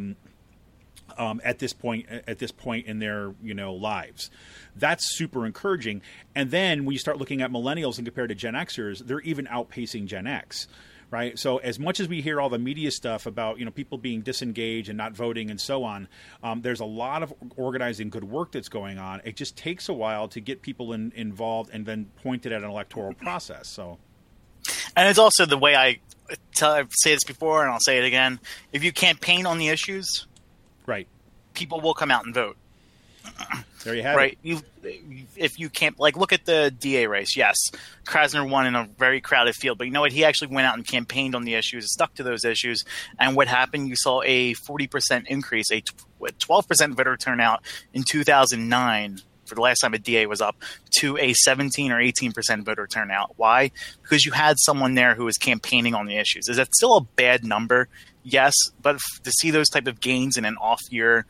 at this point in their lives. That's super encouraging. And then when you start looking at millennials and compared to Gen Xers, they're even outpacing Gen X. Right. So as much as we hear all the media stuff about, people being disengaged and not voting and so on, there's a lot of organizing good work that's going on. It just takes a while to get people involved and then pointed at an electoral process. So, and it's also the way I've said this before, and I'll say it again. If you campaign on the issues, right, people will come out and vote. There you have right. it. If you can't, like, look at the DA race. Yes, Krasner won in a very crowded field, but you know what? He actually went out and campaigned on the issues, stuck to those issues, and what happened? You saw a 40% increase, a 12% voter turnout in 2009 for the last time a DA was up, to a 17 or 18% voter turnout. Why? Because you had someone there who was campaigning on the issues. Is that still a bad number? Yes, but to see those type of gains in an off-year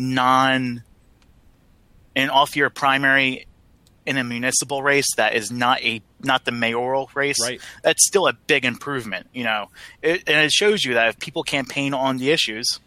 primary in a municipal race that is not the mayoral race, right, that's still a big improvement, you know. And it shows you that if people campaign on the issues,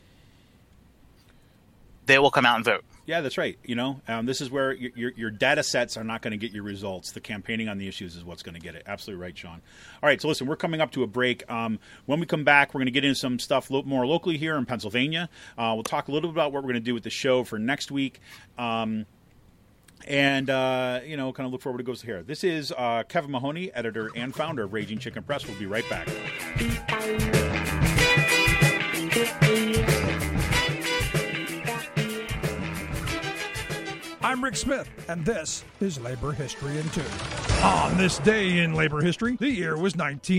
they will come out and vote. Yeah, that's right. You know, this is where your data sets are not going to get you results. The campaigning on the issues is what's going to get it. Absolutely right, Sean. All right, so listen, we're coming up to a break. When we come back, we're going to get into some stuff more locally here in Pennsylvania. We'll talk a little bit about what we're going to do with the show for next week. And kind of look forward to goes here. This is Kevin Mahoney, editor and founder of Raging Chicken Press. We'll be right back. I'm Rick Smith, and this is Labor History in 2. On this day in labor history, the year was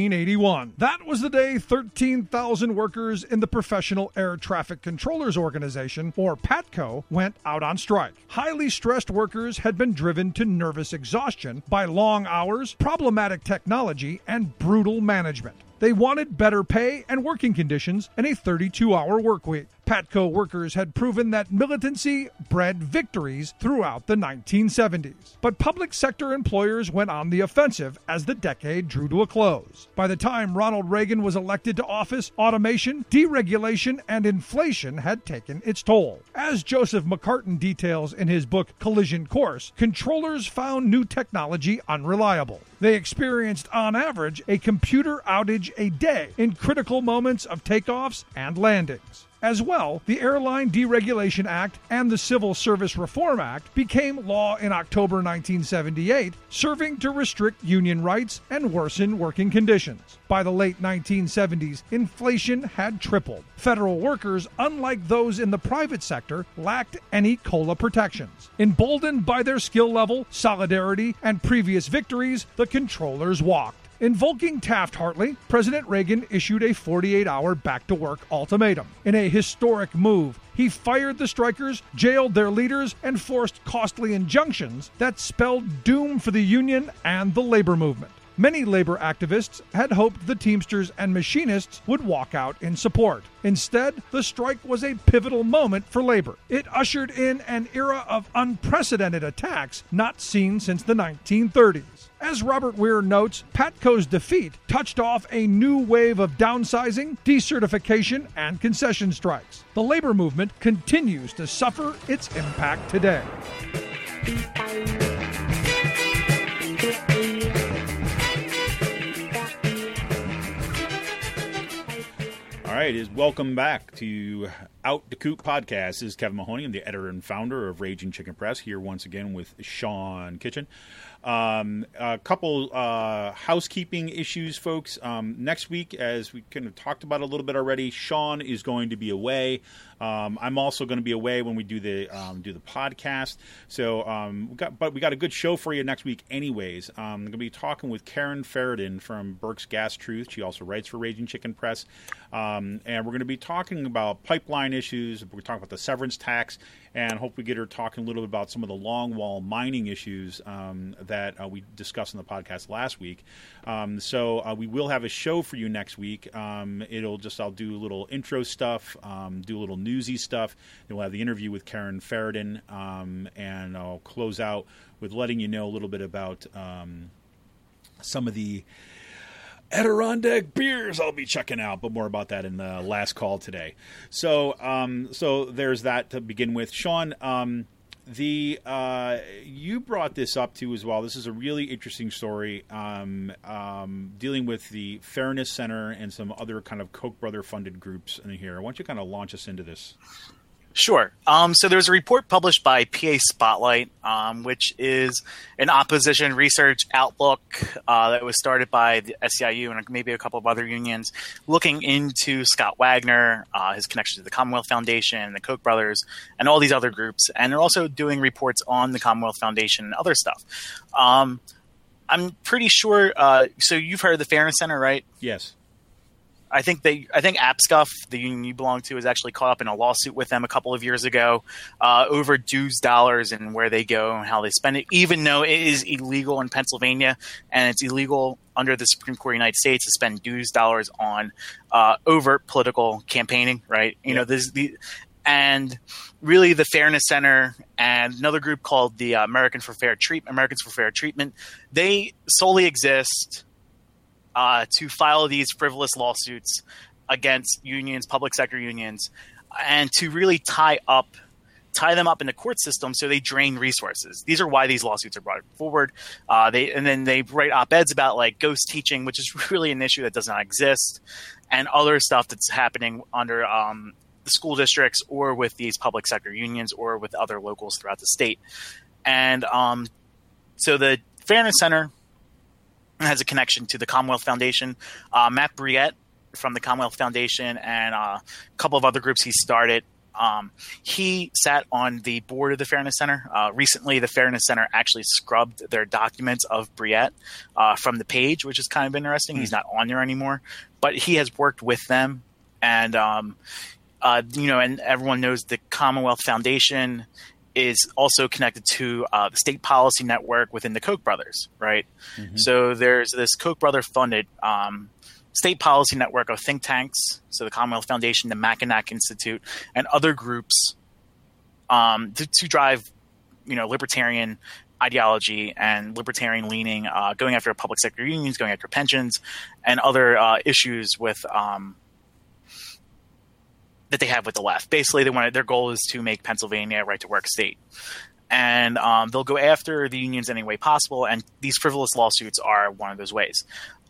1981. That was the day 13,000 workers in the Professional Air Traffic Controllers Organization, or PATCO, went out on strike. Highly stressed workers had been driven to nervous exhaustion by long hours, problematic technology, and brutal management. They wanted better pay and working conditions and a 32-hour work week. PATCO workers had proven that militancy bred victories throughout the 1970s. But public sector employers went on the offensive as the decade drew to a close. By the time Ronald Reagan was elected to office, automation, deregulation, and inflation had taken its toll. As Joseph McCartan details in his book Collision Course, controllers found new technology unreliable. They experienced, on average, a computer outage a day in critical moments of takeoffs and landings. As well, the Airline Deregulation Act and the Civil Service Reform Act became law in October 1978, serving to restrict union rights and worsen working conditions. By the late 1970s, inflation had tripled. Federal workers, unlike those in the private sector, lacked any COLA protections. Emboldened by their skill level, solidarity, and previous victories, the controllers walked. Invoking Taft-Hartley, President Reagan issued a 48-hour back-to-work ultimatum. In a historic move, he fired the strikers, jailed their leaders, and forced costly injunctions that spelled doom for the union and the labor movement. Many labor activists had hoped the Teamsters and machinists would walk out in support. Instead, the strike was a pivotal moment for labor. It ushered in an era of unprecedented attacks not seen since the 1930s. As Robert Weir notes, PATCO's defeat touched off a new wave of downsizing, decertification, and concession strikes. The labor movement continues to suffer its impact today. All right, welcome back to Out the Coop Podcast. This is Kevin Mahoney. I'm the editor and founder of Raging Chicken Press, here once again with Sean Kitchen. A couple housekeeping issues, folks. Next week, as we kind of talked about a little bit already, Sean is going to be away. I'm also going to be away when we do the podcast. So we got a good show for you next week, anyways. I'm going to be talking with Karen Ferdin from Burke's Gas Truth. She also writes for Raging Chicken Press, and we're going to be talking about pipeline issues. We're talking about the severance tax, and hope we get her talking a little bit about some of the longwall mining issues that we discussed in the podcast last week. So we will have a show for you next week. I'll do a little intro stuff, do a little newsy stuff. Then we'll have the interview with Karen Ferdin, and I'll close out with letting you know a little bit about some of the Adirondack beers I'll be checking out, but more about that in the last call today. So there's that to begin with. Sean, you brought this up too as well. This is a really interesting story, dealing with the Fairness Center and some other kind of Koch brother funded groups in here. Why don't you kind of launch us into this? Sure. So there's a report published by PA Spotlight, which is an opposition research outlook that was started by the SEIU and maybe a couple of other unions, looking into Scott Wagner, his connection to the Commonwealth Foundation, the Koch brothers, and all these other groups. And they're also doing reports on the Commonwealth Foundation and other stuff. I'm pretty sure. So you've heard of the Fairness Center, right? Yes. I think APSCUF, the union you belong to, is actually caught up in a lawsuit with them a couple of years ago over dues dollars and where they go and how they spend it, even though it is illegal in Pennsylvania and it's illegal under the Supreme Court of the United States to spend dues dollars on overt political campaigning, right? You know, and really the Fairness Center and another group called the Americans for Fair Treatment, they solely exist to file these frivolous lawsuits against unions, public sector unions, and to really tie them up in the court system so they drain resources. These are why these lawsuits are brought forward. Then they write op-eds about like ghost teaching, which is really an issue that does not exist, and other stuff that's happening under the school districts or with these public sector unions or with other locals throughout the state. And so the Fairness Center has a connection to the Commonwealth Foundation. Matt Briette from the Commonwealth Foundation and a couple of other groups he started. He sat on the board of the Fairness Center. Recently, the Fairness Center actually scrubbed their documents of Briette from the page, which is kind of interesting. He's not on there anymore, but he has worked with them. And, and everyone knows the Commonwealth Foundation is also connected to the State Policy Network within the Koch brothers, right? Mm-hmm. So there's this Koch brother funded State Policy Network of think tanks, so the Commonwealth Foundation, the Mackinac Institute, and other groups to drive, libertarian ideology and libertarian leaning, going after public sector unions, going after pensions, and other issues with that they have with the left. Basically, their goal is to make Pennsylvania a right-to-work state. And they'll go after the unions any way possible, and these frivolous lawsuits are one of those ways.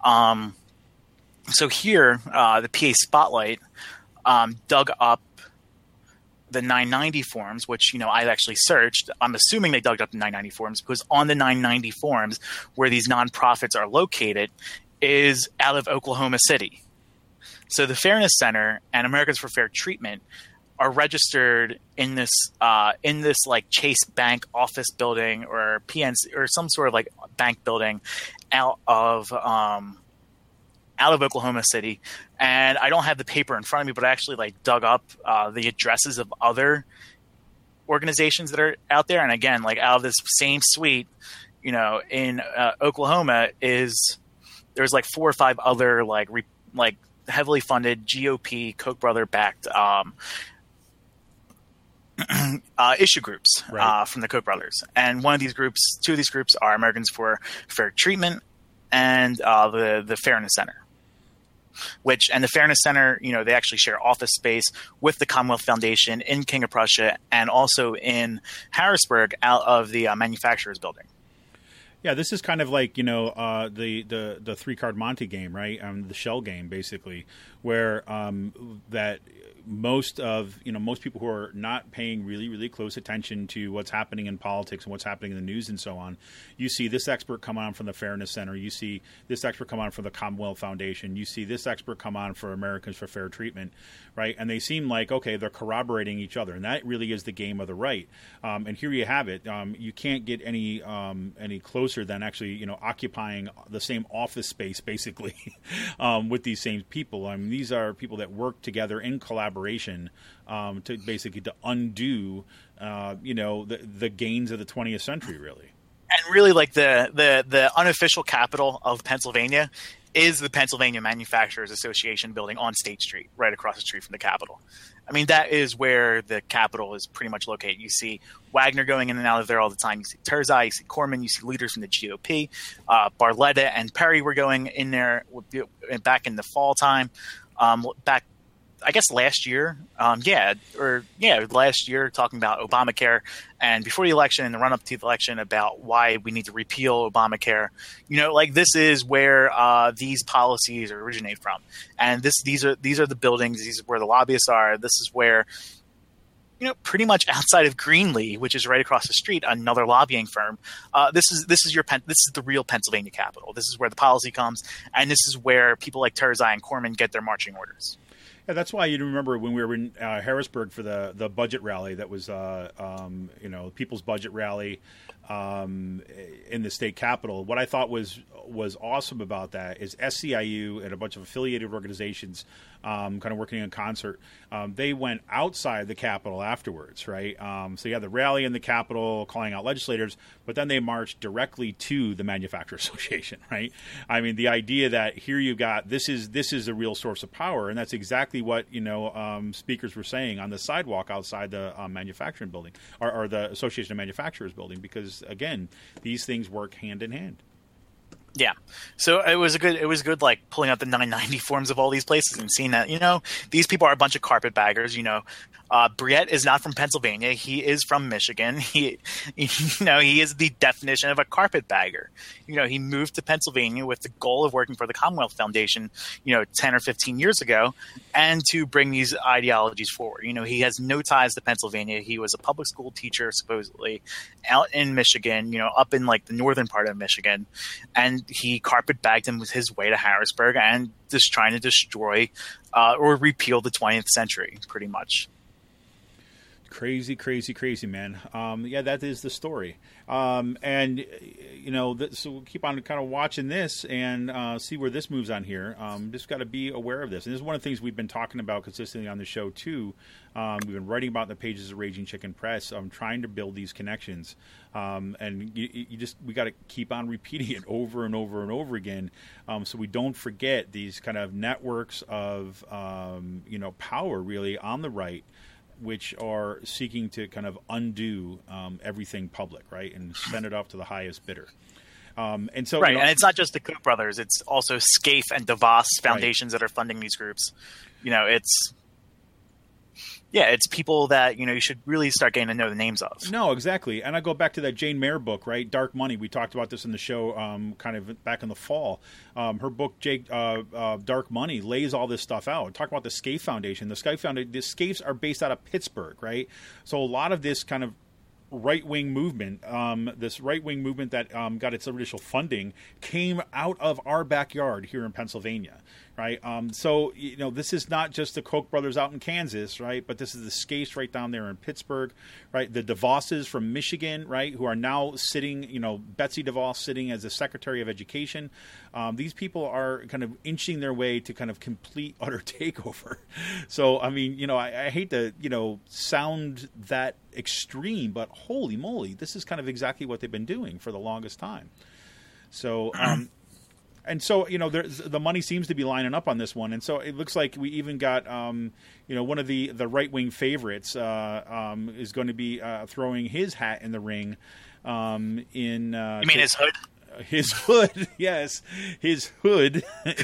So here, the PA Spotlight dug up the 990 forms, which, I actually searched. I'm assuming they dug up the 990 forms because on the 990 forms where these nonprofits are located is out of Oklahoma City. So the Fairness Center and Americans for Fair Treatment are registered in this like Chase Bank office building or PNC or some sort of like bank building out of Oklahoma City. And I don't have the paper in front of me, but I actually like dug up the addresses of other organizations that are out there. And again, like out of this same suite, in Oklahoma there's like 4 or 5 other like heavily funded GOP Koch brother backed issue groups from the Koch brothers. And two of these groups are Americans for Fair Treatment and the Fairness Center. And the Fairness Center, they actually share office space with the Commonwealth Foundation in King of Prussia and also in Harrisburg out of the manufacturers building. Yeah, this is kind of like, the 3-card Monte game, right? The shell game, basically, where that most people who are not paying really, really close attention to what's happening in politics and what's happening in the news and so on, you see this expert come on from the Fairness Center, you see this expert come on from the Commonwealth Foundation, you see this expert come on for Americans for Fair Treatment, right? And they seem like, okay, they're corroborating each other, and that really is the game of the right. And here you have it. You can't get any closer than actually, occupying the same office space, basically, with these same people. I mean, these are people that work together in collaboration to undo, the gains of the 20th century, really. And really, like the unofficial capital of Pennsylvania is the Pennsylvania Manufacturers Association building on State Street, right across the street from the Capitol. I mean, that is where the Capitol is pretty much located. You see Wagner going in and out of there all the time. You see Terzai, you see Corman, you see leaders from the GOP. Barletta and Perry were going in there back in the fall time. Back, I guess last year, last year, talking about Obamacare, and before the election and the run up to the election about why we need to repeal Obamacare. This is where these policies originate from, and these are the buildings. These are where the lobbyists are. This is where pretty much outside of Greenlee, which is right across the street, another lobbying firm. This is the real Pennsylvania Capitol. This is where the policy comes, and this is where people like Turzai and Corman get their marching orders. Yeah, that's why you remember when we were in Harrisburg for the budget rally. That was People's Budget Rally in the state capitol. What I thought was awesome about that is SCIU and a bunch of affiliated organizations kind of working in concert. They went outside the Capitol afterwards, right? So you had the rally in the Capitol calling out legislators, but then they marched directly to the Manufacturers Association, right? I mean, the idea that here you got this is a real source of power, and that's exactly what speakers were saying on the sidewalk outside the manufacturing building or the Association of Manufacturers building, because again, these things work hand in hand. Yeah. So it was good like pulling out the 990 forms of all these places and seeing that, these people are a bunch of carpetbaggers, Briette is not from Pennsylvania. He is from Michigan. He is the definition of a carpetbagger. He moved to Pennsylvania with the goal of working for the Commonwealth Foundation, 10 or 15 years ago, and to bring these ideologies forward. He has no ties to Pennsylvania. He was a public school teacher, supposedly, out in Michigan, up in like the northern part of Michigan, and he carpetbagged him with his way to Harrisburg and just trying to destroy or repeal the 20th century, pretty much. Crazy, man. That is the story. So we'll keep on kind of watching this and see where this moves on here. Just got to be aware of this. And this is one of the things we've been talking about consistently on the show, too. We've been writing about in the pages of Raging Chicken Press, trying to build these connections. And we got to keep on repeating it over and over and over again, so we don't forget these kind of networks of, power really on the right, which are seeking to kind of undo everything public, right, and send it off to the highest bidder. And it's not just the Koch brothers; it's also Scaife and DeVos foundations that are funding these groups. It's people that you should really start getting to know the names of. No, exactly. And I go back to that Jane Mayer book, right? Dark Money. We talked about this in the show, kind of back in the fall. Her book, Dark Money, lays all this stuff out. Talk about the Scaife Foundation. The Scaifes are based out of Pittsburgh, right? So a lot of this kind of right-wing movement, that got its initial funding, came out of our backyard here in Pennsylvania, right? So this is not just the Koch brothers out in Kansas, right? But this is the Scaifes right down there in Pittsburgh, right? The DeVosses from Michigan, right? Who are now sitting, Betsy DeVos sitting as the Secretary of Education. These people are kind of inching their way to kind of complete, utter takeover. So, I mean, I hate to, sound that extreme, but holy moly, this is kind of exactly what they've been doing for the longest time. So, and so, the money seems to be lining up on this one. And so it looks like we even got, one of the right-wing favorites is going to be throwing his hat in the ring. You mean his hood? His hood, yes. His hood.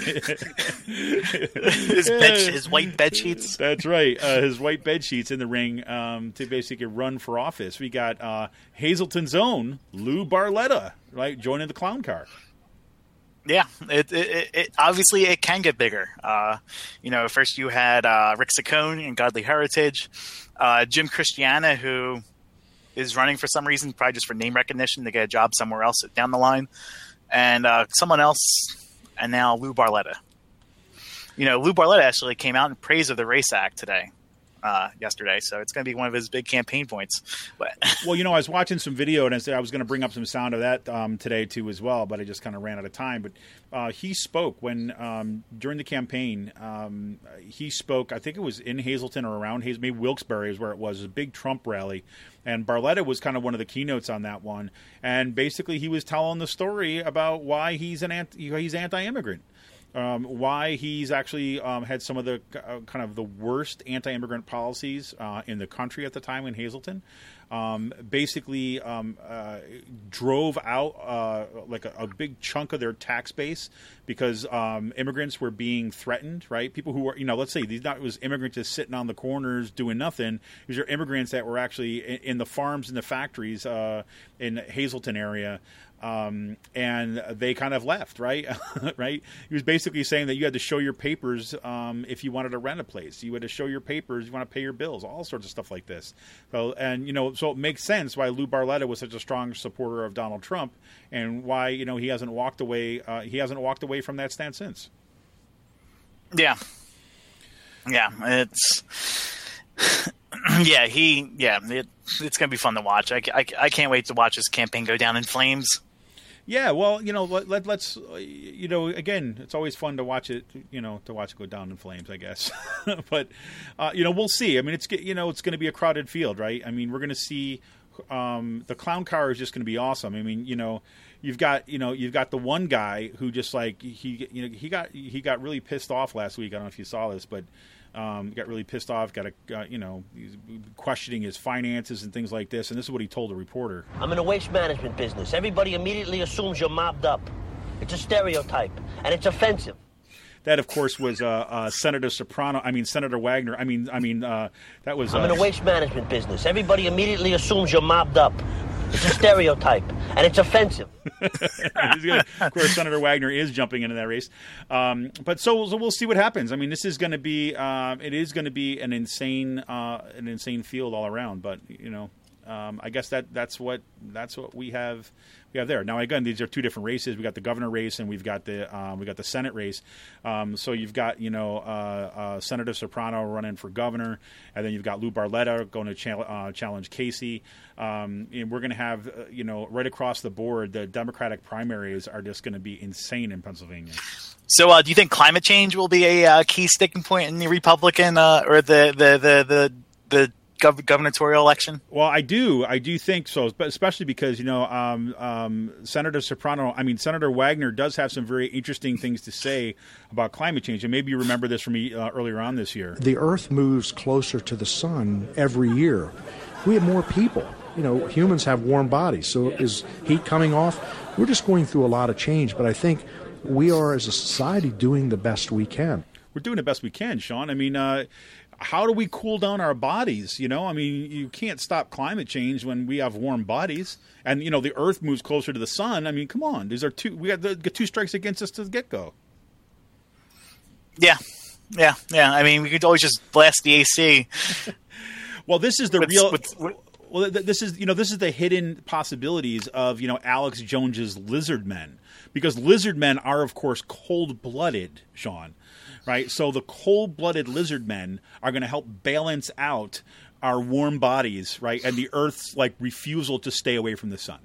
his white bed sheets. That's right. His white bed sheets in the ring to basically run for office. We got Hazleton's own Lou Barletta, right, joining the clown car. Yeah, it obviously it can get bigger. First you had Rick Saccone in Godly Heritage, Jim Christiana, who is running for some reason, probably just for name recognition to get a job somewhere else down the line, and someone else, and now Lou Barletta. Lou Barletta actually came out in praise of the Race Act yesterday, so it's going to be one of his big campaign points. But well, I was watching some video, and I was going to bring up some sound of that today too as well, but I just kind of ran out of time. But he spoke when during the campaign. He spoke, I think it was in Hazleton or around Hazleton, maybe Wilkes-Barre is where it was. It was a big Trump rally. And Barletta was kind of one of the keynotes on that one. And basically he was telling the story about why he's anti-immigrant. Why he's actually had some of the kind of the worst anti-immigrant policies in the country at the time in Hazleton. basically drove out like a big chunk of their tax base because immigrants were being threatened, right? People who were, let's say these not was immigrants just sitting on the corners doing nothing. These are immigrants that were actually in the farms and the factories in Hazleton area. And they kind of left, right? Right? He was basically saying that you had to show your papers if you wanted to rent a place. You had to show your papers. You want to pay your bills, all sorts of stuff like this. So, and so it makes sense why Lou Barletta was such a strong supporter of Donald Trump, and why he hasn't walked away. He hasn't walked away from that stance since. Yeah, it's. It's gonna be fun to watch. I can't wait to watch this campaign go down in flames. Yeah, well, let's again, it's always fun to watch it, to watch it go down in flames, I guess. But we'll see. I mean, it's going to be a crowded field, right? I mean, we're going to see the clown car is just going to be awesome. I mean, you've got the one guy who just like he got really pissed off last week. I don't know if you saw this, but got really pissed off, he's questioning his finances and things like this. And this is what he told a reporter. I'm in a waste management business. Everybody immediately assumes you're mobbed up. It's a stereotype, and it's offensive. That, of course, was Senator Wagner. That was. I'm in a waste management business. Everybody immediately assumes you're mobbed up. It's a stereotype, and it's offensive. Of course, Senator Wagner is jumping into that race, but so we'll see what happens. I mean, this is going to be an insane field all around. But I guess that's what we have there. Now, again, these are two different races. We got the governor race and we've got the Senate race. So you've got Senator Soprano running for governor, and then you've got Lou Barletta going to challenge Casey. And we're going to have right across the board, the Democratic primaries are just going to be insane in Pennsylvania. So, do you think climate change will be a key sticking point in the Republican or the gubernatorial election? Well, I do think so, but especially because Senator Wagner does have some very interesting things to say about climate change, and maybe you remember this from me earlier on this year. The Earth moves closer to the sun every year. We have more people. Humans have warm bodies, so is heat coming off? We're just going through a lot of change, but I think we are, as a society, doing the best we can. We're doing the best we can, Sean. I mean, how do we cool down our bodies? I mean, you can't stop climate change when we have warm bodies, and the Earth moves closer to the sun. I mean, come on, we got the two strikes against us to the get-go. Yeah. I mean, we could always just blast the AC. Well, this is this is the hidden possibilities of Alex Jones's lizard men, because lizard men are, of course, cold-blooded, Sean. Right, so the cold-blooded lizard men are going to help balance out our warm bodies, right, and the Earth's refusal to stay away from the sun.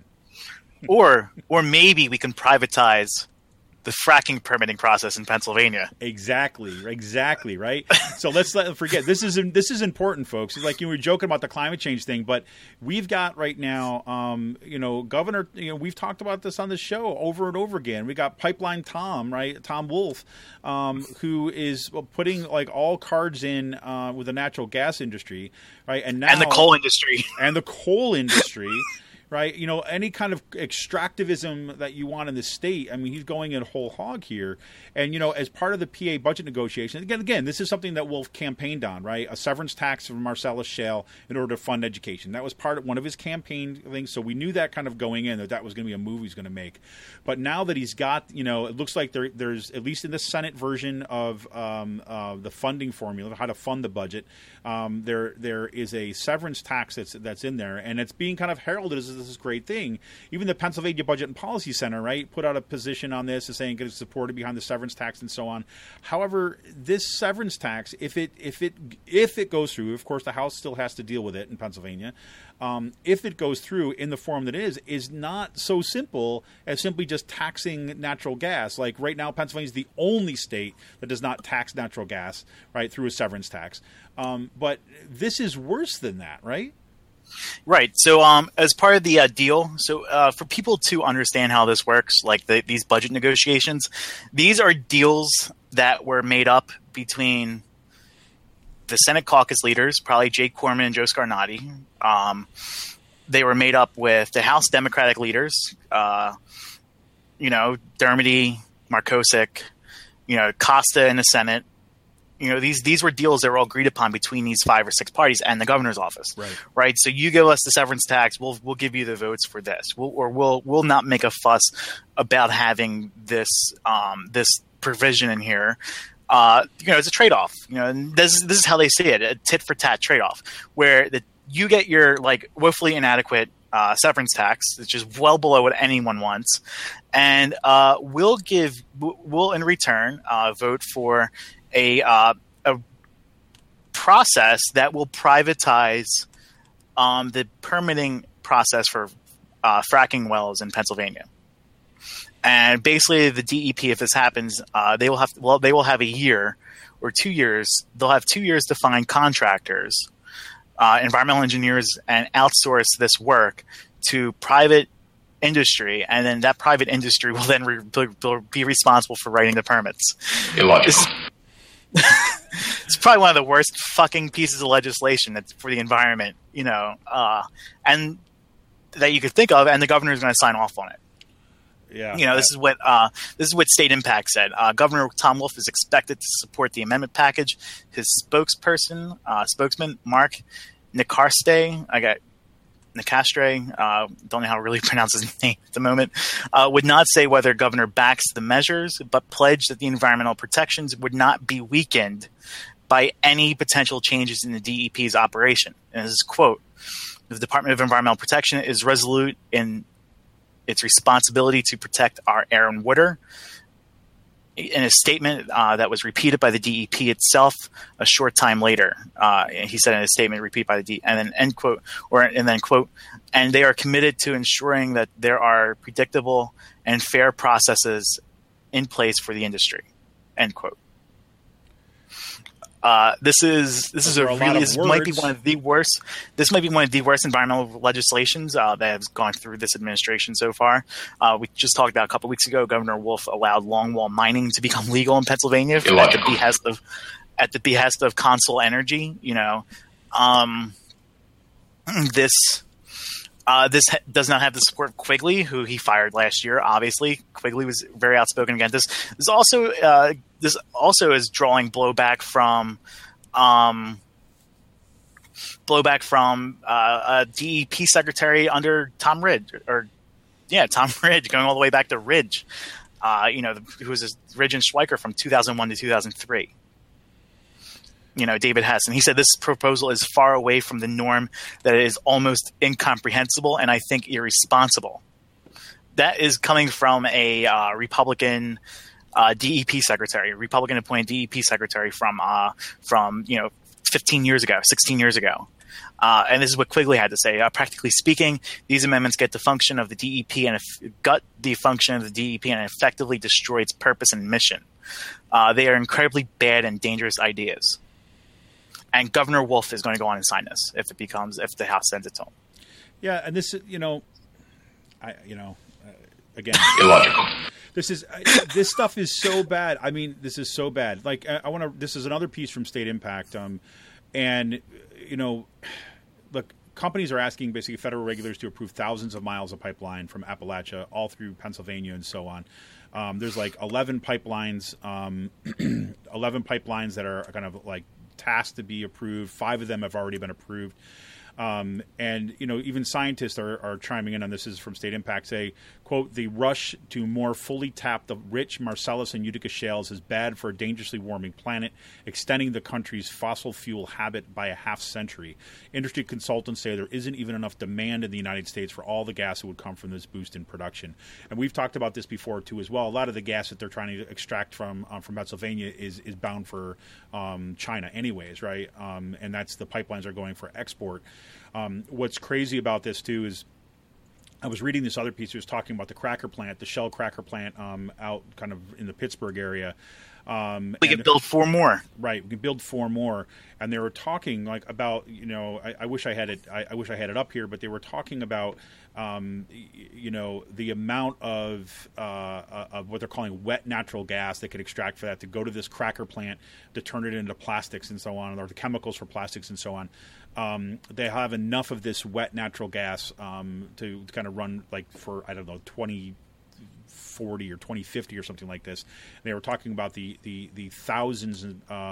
Or maybe we can privatize the fracking permitting process in Pennsylvania. Exactly, right? So let's not forget, this is important, folks. Like you were joking about the climate change thing, but we've got right now, Governor, we've talked about this on the show over and over again. We got Pipeline Tom, right? Tom Wolf, who is putting all cards in with the natural gas industry, right? And the coal industry. And the coal industry. Right, any kind of extractivism that you want in the state. I mean, he's going in whole hog here, and as part of the PA budget negotiation, again, this is something that Wolf campaigned on, right? A severance tax for Marcellus Shale in order to fund education. That was one of his campaign things, so we knew that kind of going in that was going to be a move he's going to make. But now that he's got, it looks like there's at least in the Senate version of the funding formula, how to fund the budget, there is a severance tax that's in there, and it's being kind of heralded as this great thing. Even the Pennsylvania Budget and Policy Center, right, put out a position on this, saying it's supported behind the severance tax and so on. However, this severance tax, if it goes through, of course, the House still has to deal with it in Pennsylvania. If it goes through in the form that it is not so simple as simply just taxing natural gas. Like right now, Pennsylvania is the only state that does not tax natural gas, right, through a severance tax. But this is worse than that, right? Right. So as part of the deal, for people to understand how this works, these budget negotiations, these are deals that were made up between the Senate caucus leaders, probably Jake Corman and Joe Scarnati. They were made up with the House Democratic leaders, Dermody, Markosik, Costa in the Senate. These were deals that were all agreed upon between these 5 or 6 parties and the governor's office, right? So you give us the severance tax, we'll give you the votes for this, we'll not make a fuss about having this provision in here. It's a trade-off. And this is how they see it: a tit for tat trade-off, where you get your woefully inadequate severance tax, which is well below what anyone wants, and we'll in return vote for a process that will privatize the permitting process for fracking wells in Pennsylvania. And basically, the DEP, if this happens, they will have a year or 2 years. They'll have 2 years to find contractors, environmental engineers, and outsource this work to private industry, and then that private industry will then be responsible for writing the permits. Illogical. It's probably one of the worst fucking pieces of legislation that's for the environment, and that you could think of, and the governor is going to sign off on it. Yeah, this is what State Impact said. Governor Tom Wolf is expected to support the amendment package. His spokesman Mark Nicastre, don't know how to really pronounce his name at the moment, would not say whether governor backs the measures, but pledged that the environmental protections would not be weakened by any potential changes in the DEP's operation. And this is, quote, "The Department of Environmental Protection is resolute in its responsibility to protect our air and water." In a statement that was repeated by the DEP itself a short time later, he said in a statement repeated by the DEP, and then end quote, and then quote, "And they are committed to ensuring that there are predictable and fair processes in place for the industry," end quote. This might be one of the worst. This might be one of the worst environmental legislations that has gone through this administration so far. We just talked about a couple weeks ago. Governor Wolf allowed longwall mining to become legal in Pennsylvania at the behest of Consol Energy. This does not have the support of Quigley, who he fired last year. Obviously, Quigley was very outspoken against this. This also is drawing blowback from a DEP secretary under Tom Ridge, Tom Ridge, going all the way back to Ridge, who was Ridge and Schweiker from 2001 to 2003. David Hess. And he said this proposal is far away from the norm, that it is almost incomprehensible and I think irresponsible. That is coming from a Republican DEP secretary, Republican appointed DEP secretary from 15 years ago, 16 years ago. And this is what Quigley had to say. Practically speaking, these amendments gut the function of the DEP and effectively destroy its purpose and mission. They are incredibly bad and dangerous ideas. And Governor Wolf is going to go on and sign this if the House sends it to him. Yeah, and this, again, illogical. This stuff is so bad. I mean, this is so bad. This is another piece from State Impact, look, companies are asking basically federal regulators to approve thousands of miles of pipeline from Appalachia all through Pennsylvania and so on. There's 11 pipelines, 11 pipelines that are kind of tasked to be approved. 5 of them have already been approved. Even scientists are chiming in on this. Is from State Impact, say, quote, "The rush to more fully tap the rich Marcellus and Utica shales is bad for a dangerously warming planet, extending the country's fossil fuel habit by a half century. Industry consultants say there isn't even enough demand in the United States for all the gas that would come from this boost in production." And we've talked about this before too as well. A lot of the gas that they're trying to extract from Pennsylvania is bound for China anyways, right? And that's the pipelines are going for export. What's crazy about this too is I was reading this other piece that was talking about the cracker plant, the Shell cracker plant out kind of in the Pittsburgh area. We can build 4 more. Right, we can build 4 more. And they were talking like about, I wish I had it. I wish I had it up here, but they were talking about, the amount of what they're calling wet natural gas they could extract for that to go to this cracker plant to turn it into plastics and so on, or the chemicals for plastics and so on. They have enough of this wet natural gas to kind of run like for 2040 or 2050 or something like this. And they were talking about the thousands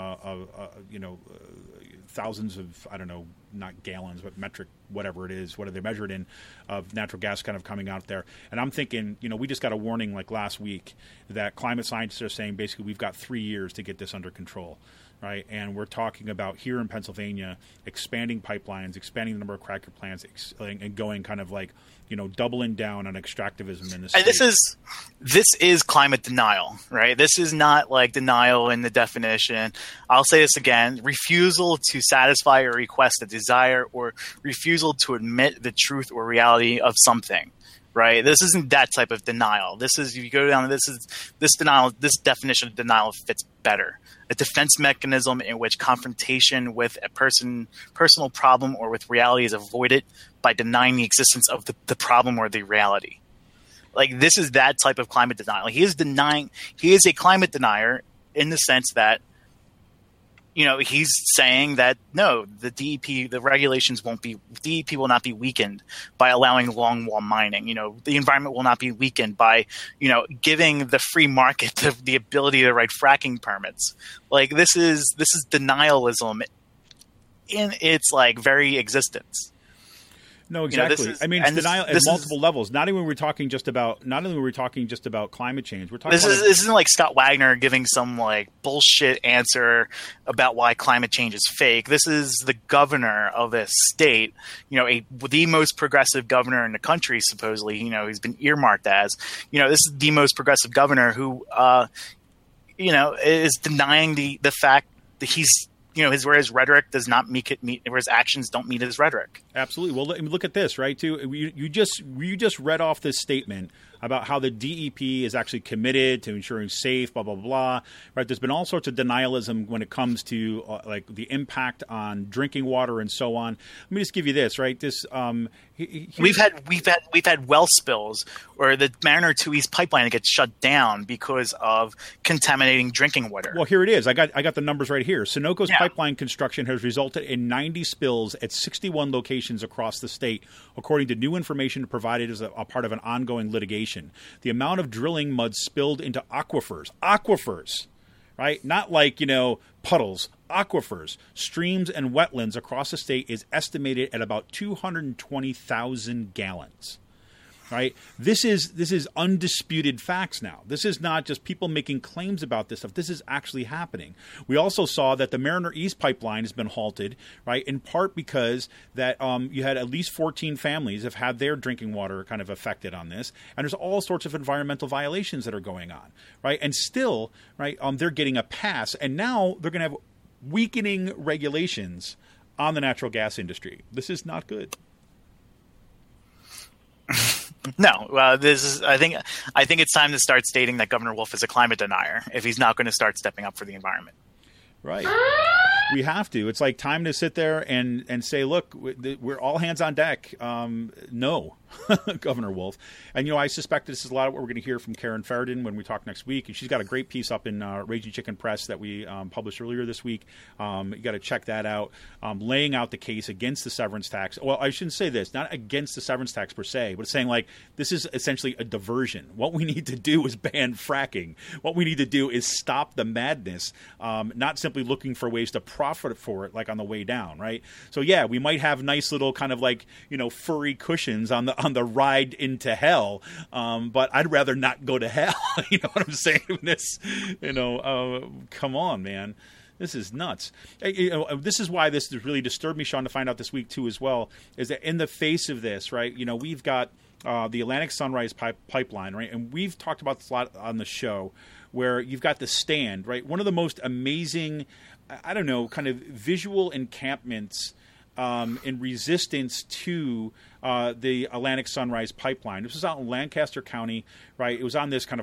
thousands of, I don't know, not gallons, but metric, whatever it is, what are they measured in, of natural gas kind of coming out there. And I'm thinking, we just got a warning like last week that climate scientists are saying basically we've got 3 years to get this under control. Right, and we're talking about here in Pennsylvania expanding pipelines, expanding the number of cracker plants, and going kind of like doubling down on extractivism in this. And this is climate denial, right? This is not like denial in the definition. I'll say this again: refusal to satisfy or request a desire, or refusal to admit the truth or reality of something. Right. This isn't that type of denial. This is, you go down. This denial. This definition of denial fits better. A defense mechanism in which confrontation with a personal problem or with reality is avoided by denying the existence of the problem or the reality. Like, this is that type of climate denial. He is a climate denier in the sense that, he's saying that no, the DEP, the regulations DEP will not be weakened by allowing long wall mining. The environment will not be weakened by, giving the free market the ability to write fracking permits. Like, this is denialism in its like very existence. No, exactly. It's denial at multiple levels. Not only were we talking just about climate change. We're talking. This isn't like Scott Wagner giving some like bullshit answer about why climate change is fake. This is the governor of a state, the most progressive governor in the country, supposedly. He's been earmarked as. This is the most progressive governor who, is denying the fact that he's. Where his rhetoric does not meet, where his actions don't meet his rhetoric. Absolutely. Well, look at this, right? Too, you just read off this statement about how the DEP is actually committed to ensuring safe, blah blah blah. Right? There's been all sorts of denialism when it comes to like the impact on drinking water and so on. Let me just give you this, right? This we've had well spills where the Mariner 2 East pipeline gets shut down because of contaminating drinking water. Well, here it is. I got the numbers right here. Sunoco's pipeline construction has resulted in 90 spills at 61 locations across the state, according to new information provided as a part of an ongoing litigation. The amount of drilling mud spilled into aquifers, right? Not like, puddles, aquifers, streams, and wetlands across the state is estimated at about 220,000 gallons. Right? This is undisputed facts now. This is not just people making claims about this stuff. This is actually happening. We also saw that the Mariner East pipeline has been halted, right? In part because that you had at least 14 families have had their drinking water kind of affected on this, and there's all sorts of environmental violations that are going on, right? And still, right, they're getting a pass, and now they're going to have weakening regulations on the natural gas industry. This is not good. No, this is. I think it's time to start stating that Governor Wolf is a climate denier if he's not going to start stepping up for the environment. Right. We have to. It's like time to sit there and say, look, we're all hands on deck. No, Governor Wolf. And, I suspect this is a lot of what we're going to hear from Karen Ferdin when we talk next week. And she's got a great piece up in Raging Chicken Press that we published earlier this week. You got to check that out, laying out the case against the severance tax. Well, I shouldn't say this, not against the severance tax per se, but saying like this is essentially a diversion. What we need to do is ban fracking. What we need to do is stop the madness, not simply looking for ways to profit for it like on the way down, right? So yeah, we might have nice little kind of like, furry cushions on the ride into hell, but I'd rather not go to hell. You know what I'm saying? Come on, man. This is nuts. This is why this really disturbed me, Sean, to find out this week too as well, is that in the face of this, right, we've got the Atlantic Sunrise Pipeline, right? And we've talked about this a lot on the show, where you've got the Stand, right? One of the most amazing, I don't know, kind of visual encampments in resistance to the Atlantic Sunrise Pipeline. This was out in Lancaster County, right? It was on this kind of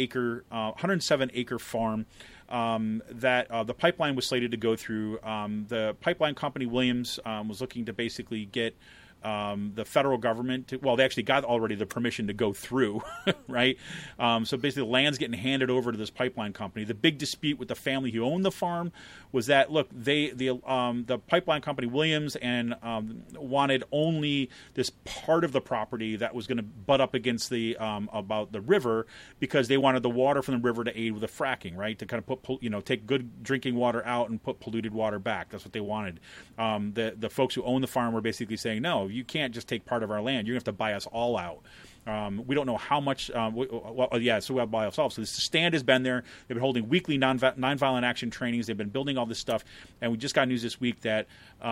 107-acre farm that the pipeline was slated to go through. The pipeline company, Williams, was looking to basically get the federal government to, well, they actually got already the permission to go through, right? So basically the land's getting handed over to this pipeline company. The big dispute with the family who owned the farm was that, look, the pipeline company, Williams, and wanted only this part of the property that was going to butt up against the about the river, because they wanted the water from the river to aid with the fracking, right? To kind of put, take good drinking water out and put polluted water back. That's what they wanted. The folks who own the farm were basically saying, no, you can't just take part of our land. You're going to have to buy us all out. We don't know how much. So we have to buy ourselves. So this stand has been there. They've been holding weekly nonviolent action trainings. They've been building all this stuff. And we just got news this week that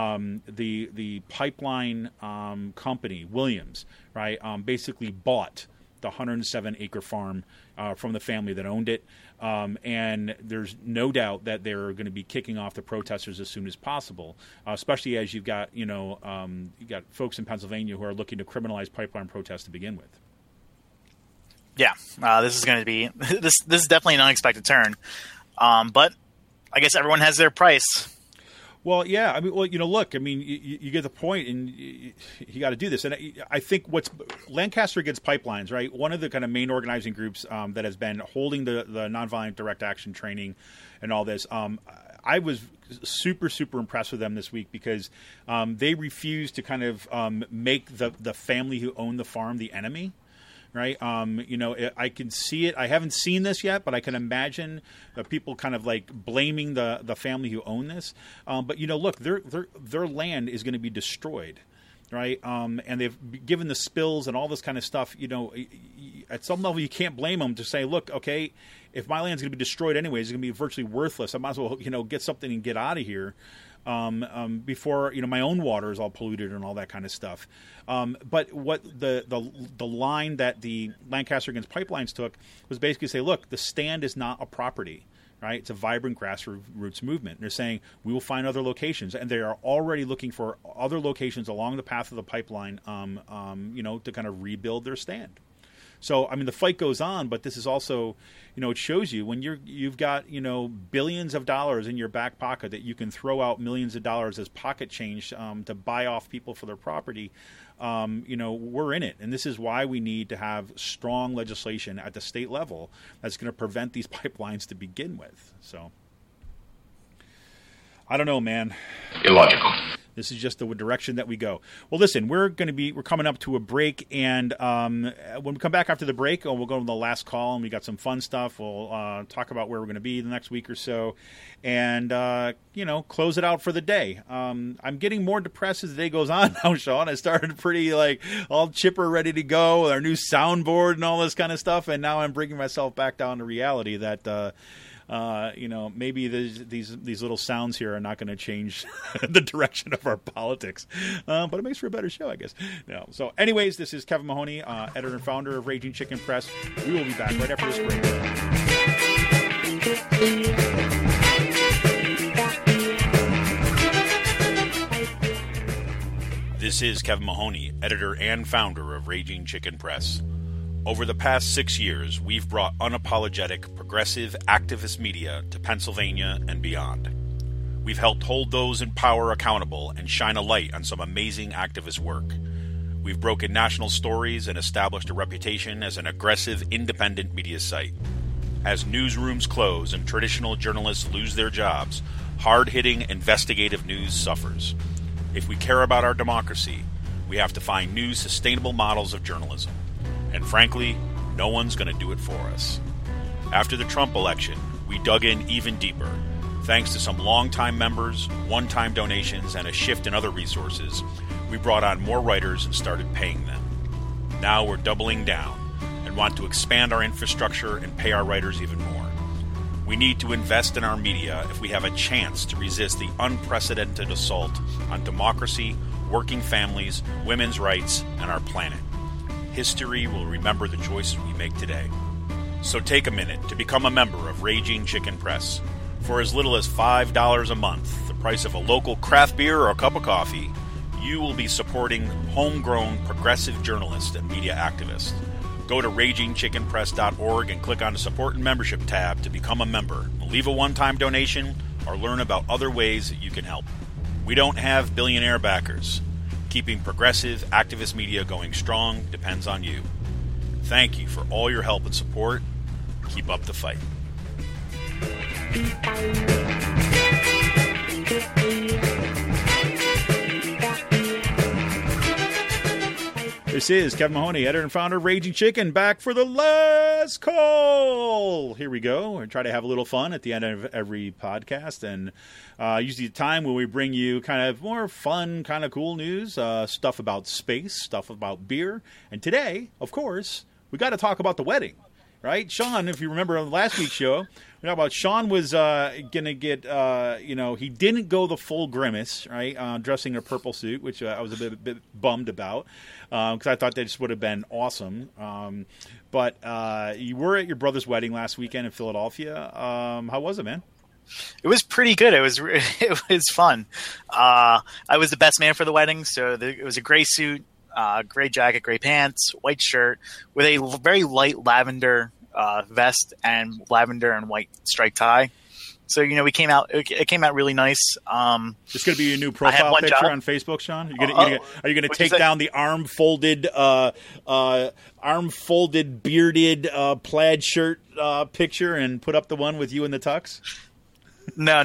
the pipeline company, Williams, right, basically bought the 107-acre farm from the family that owned it. And there's no doubt that they're going to be kicking off the protesters as soon as possible, especially as you've got, you got folks in Pennsylvania who are looking to criminalize pipeline protests to begin with. Yeah, this is going to be this is definitely an unexpected turn, but I guess everyone has their price. Well, yeah. I mean, look. I mean, you get the point, and you got to do this. And I think what's Lancaster Against Pipelines, right? One of the kind of main organizing groups that has been holding the nonviolent direct action training and all this. I was super impressed with them this week because they refused to kind of make the family who owned the farm the enemy. Right. I can see it. I haven't seen this yet, but I can imagine people kind of like blaming the family who own this. But, look, their land is going to be destroyed. Right. And they've given the spills and all this kind of stuff. At some level, you can't blame them to say, look, OK, if my land's going to be destroyed anyways, it's going to be virtually worthless. I might as well, get something and get out of here. Before my own water is all polluted and all that kind of stuff. But what the line that the Lancaster Against Pipelines took was basically say, look, the stand is not a property, right? It's a vibrant grassroots movement. And they're saying we will find other locations, and they are already looking for other locations along the path of the pipeline, to kind of rebuild their stand. So, I mean, the fight goes on, but this is also, it shows you when you've got, billions of dollars in your back pocket that you can throw out millions of dollars as pocket change to buy off people for their property. We're in it. And this is why we need to have strong legislation at the state level that's going to prevent these pipelines to begin with. So, I don't know, man. Illogical. This is just the direction that we go. Well, listen, we're coming up to a break, and when we come back after the break, we'll go to the last call, and we got some fun stuff. We'll talk about where we're going to be the next week or so, and close it out for the day. I'm getting more depressed as the day goes on now, Sean. I started pretty all chipper, ready to go with our new soundboard and all this kind of stuff, and now I'm bringing myself back down to reality that. Maybe these little sounds here are not going to change the direction of our politics, but it makes for a better show, I guess. No. So anyways, this is Kevin Mahoney, editor and founder of Raging Chicken Press. We will be back right after this break. This is Kevin Mahoney, editor and founder of Raging Chicken Press. Over the past 6 years, we've brought unapologetic, progressive, activist media to Pennsylvania and beyond. We've helped hold those in power accountable and shine a light on some amazing activist work. We've broken national stories and established a reputation as an aggressive, independent media site. As newsrooms close and traditional journalists lose their jobs, hard-hitting, investigative news suffers. If we care about our democracy, we have to find new, sustainable models of journalism. And frankly, no one's going to do it for us. After the Trump election, we dug in even deeper. Thanks to some longtime members, one-time donations, and a shift in other resources, we brought on more writers and started paying them. Now we're doubling down and want to expand our infrastructure and pay our writers even more. We need to invest in our media if we have a chance to resist the unprecedented assault on democracy, working families, women's rights, and our planet. History will remember the choices we make today. So take a minute to become a member of Raging Chicken Press. For as little as $5 a month, the price of a local craft beer or a cup of coffee, you will be supporting homegrown progressive journalists and media activists. Go to ragingchickenpress.org and click on the Support and Membership tab to become a member. Leave a one-time donation or learn about other ways that you can help. We don't have billionaire backers. Keeping progressive activist media going strong depends on you. Thank you for all your help and support. Keep up the fight. This is Kevin Mahoney, editor and founder of Raging Chicken, back for the last call. Here we go. We try to have a little fun at the end of every podcast, and usually a time when we bring you kind of more fun, kind of cool news, stuff about space, stuff about beer. And today, of course, we got to talk about the wedding, right? Sean, if you remember on last week's show, we talked about Sean was going to get, he didn't go the full Grimace, right, dressing a purple suit, which I was a bit bummed about. Because I thought that just would have been awesome. But you were at your brother's wedding last weekend in Philadelphia. How was it, man? It was pretty good. It was fun. I was the best man for the wedding, so it was a gray suit, gray jacket, gray pants, white shirt, with a very light lavender vest and lavender and white striped tie. So, we came out. It came out really nice. It's going to be your new profile picture on Facebook, Sean. Are you going to take down the arm folded, bearded plaid shirt picture and put up the one with you in the tux? No.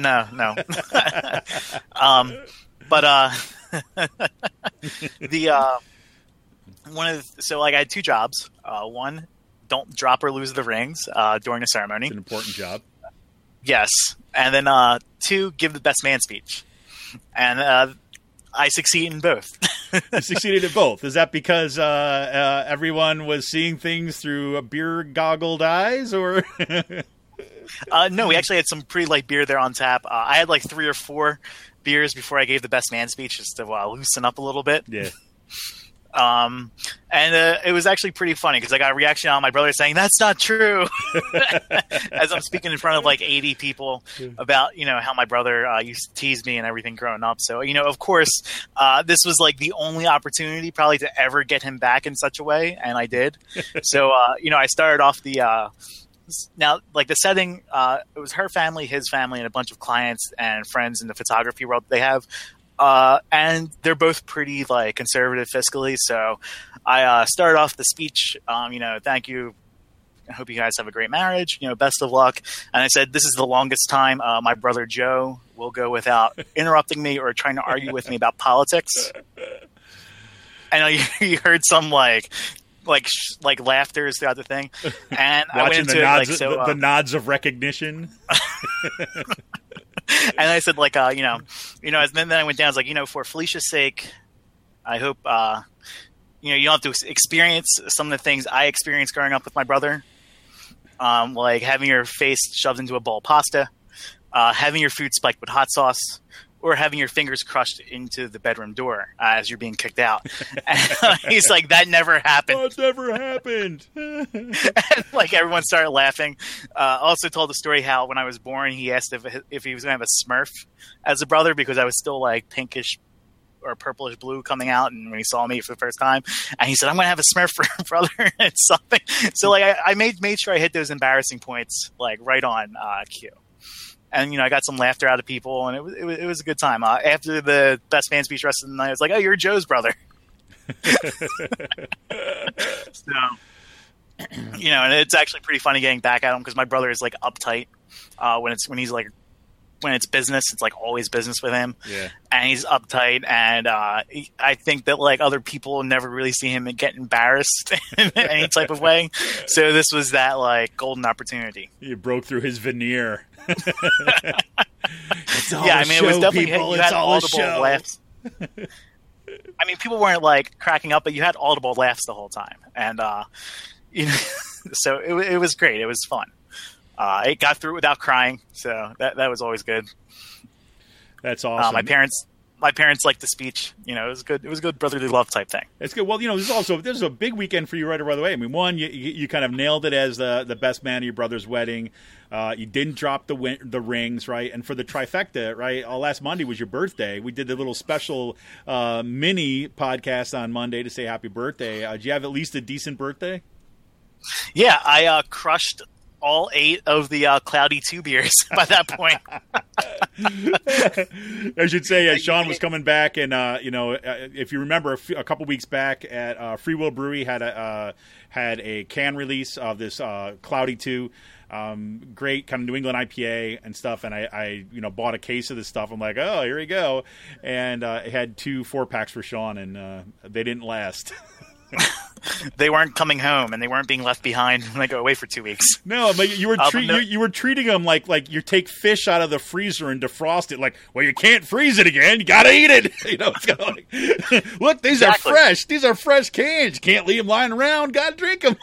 I had two jobs. One, don't drop or lose the rings during the ceremony. It's an important job. Yes. And then two, give the best man speech. And I succeeded in both. You succeeded in both. Is that because everyone was seeing things through beer-goggled eyes, or? No, we actually had some pretty light beer there on tap. I had like 3 or 4 beers before I gave the best man speech just to loosen up a little bit. Yeah. And it was actually pretty funny because I got a reaction on my brother saying, "That's not true," as I'm speaking in front of like 80 people about, how my brother used to tease me and everything growing up. So, of course, this was like the only opportunity probably to ever get him back in such a way. And I did. So, I started off the setting, it was her family, his family, and a bunch of clients and friends in the photography world they have. And they're both pretty conservative fiscally. So I started off the speech, thank you. I hope you guys have a great marriage, best of luck. And I said, this is the longest time my brother Joe will go without interrupting me or trying to argue with me about politics. I know you heard some laughters throughout the thing. And I went into the nods of recognition. And I said, then I went down. I was for Felicia's sake, I hope, you don't have to experience some of the things I experienced growing up with my brother. Like having your face shoved into a bowl of pasta, having your food spiked with hot sauce, or having your fingers crushed into the bedroom door as you're being kicked out. And he's like, that never happened. That never happened. And everyone started laughing. Also told the story how when I was born, he asked if he was going to have a Smurf as a brother because I was still pinkish or purplish blue coming out, and when he saw me for the first time, and he said, "I'm going to have a Smurf for a brother." And something. So I made sure I hit those embarrassing points right on cue. And, I got some laughter out of people, and it was a good time. After the best man speech rest of the night, I was like, "Oh, you're Joe's brother." So, and it's actually pretty funny getting back at him because my brother is uptight. When it's business, it's always business with him. Yeah. And he's uptight, and I think that other people never really see him get embarrassed in any type of way. So this was that golden opportunity. You broke through his veneer. It was definitely you had audible laughs. People weren't cracking up, but you had audible laughs the whole time, and so it was great. It was fun. It got through without crying, so that was always good. That's awesome. My parents my parents liked the speech. It was good. It was a good brotherly love type thing. It's good. Well, this is a big weekend for you right away. I mean, one, you kind of nailed it as the best man at your brother's wedding. You didn't drop the rings, right? And for the trifecta, right? Last Monday was your birthday. We did the little special mini podcast on Monday to say happy birthday. Did you have at least a decent birthday? Yeah, I crushed all 8 of the Cloudy 2 beers by that point. I should say Sean was coming back, and if you remember a couple weeks back at Free Will Brewery had a can release of this Cloudy 2. Great kind of New England IPA and stuff, and I bought a case of this stuff. I'm like, oh, here we go, and it had 2 4-packs for Sean, and they didn't last. They weren't coming home, and they weren't being left behind when I go away for 2 weeks. No, but you were treating them like you take fish out of the freezer and defrost it. Like, well, you can't freeze it again. You gotta eat it. It's kind of like, look, these are fresh. These are fresh cans. You can't leave them lying around. Gotta drink them.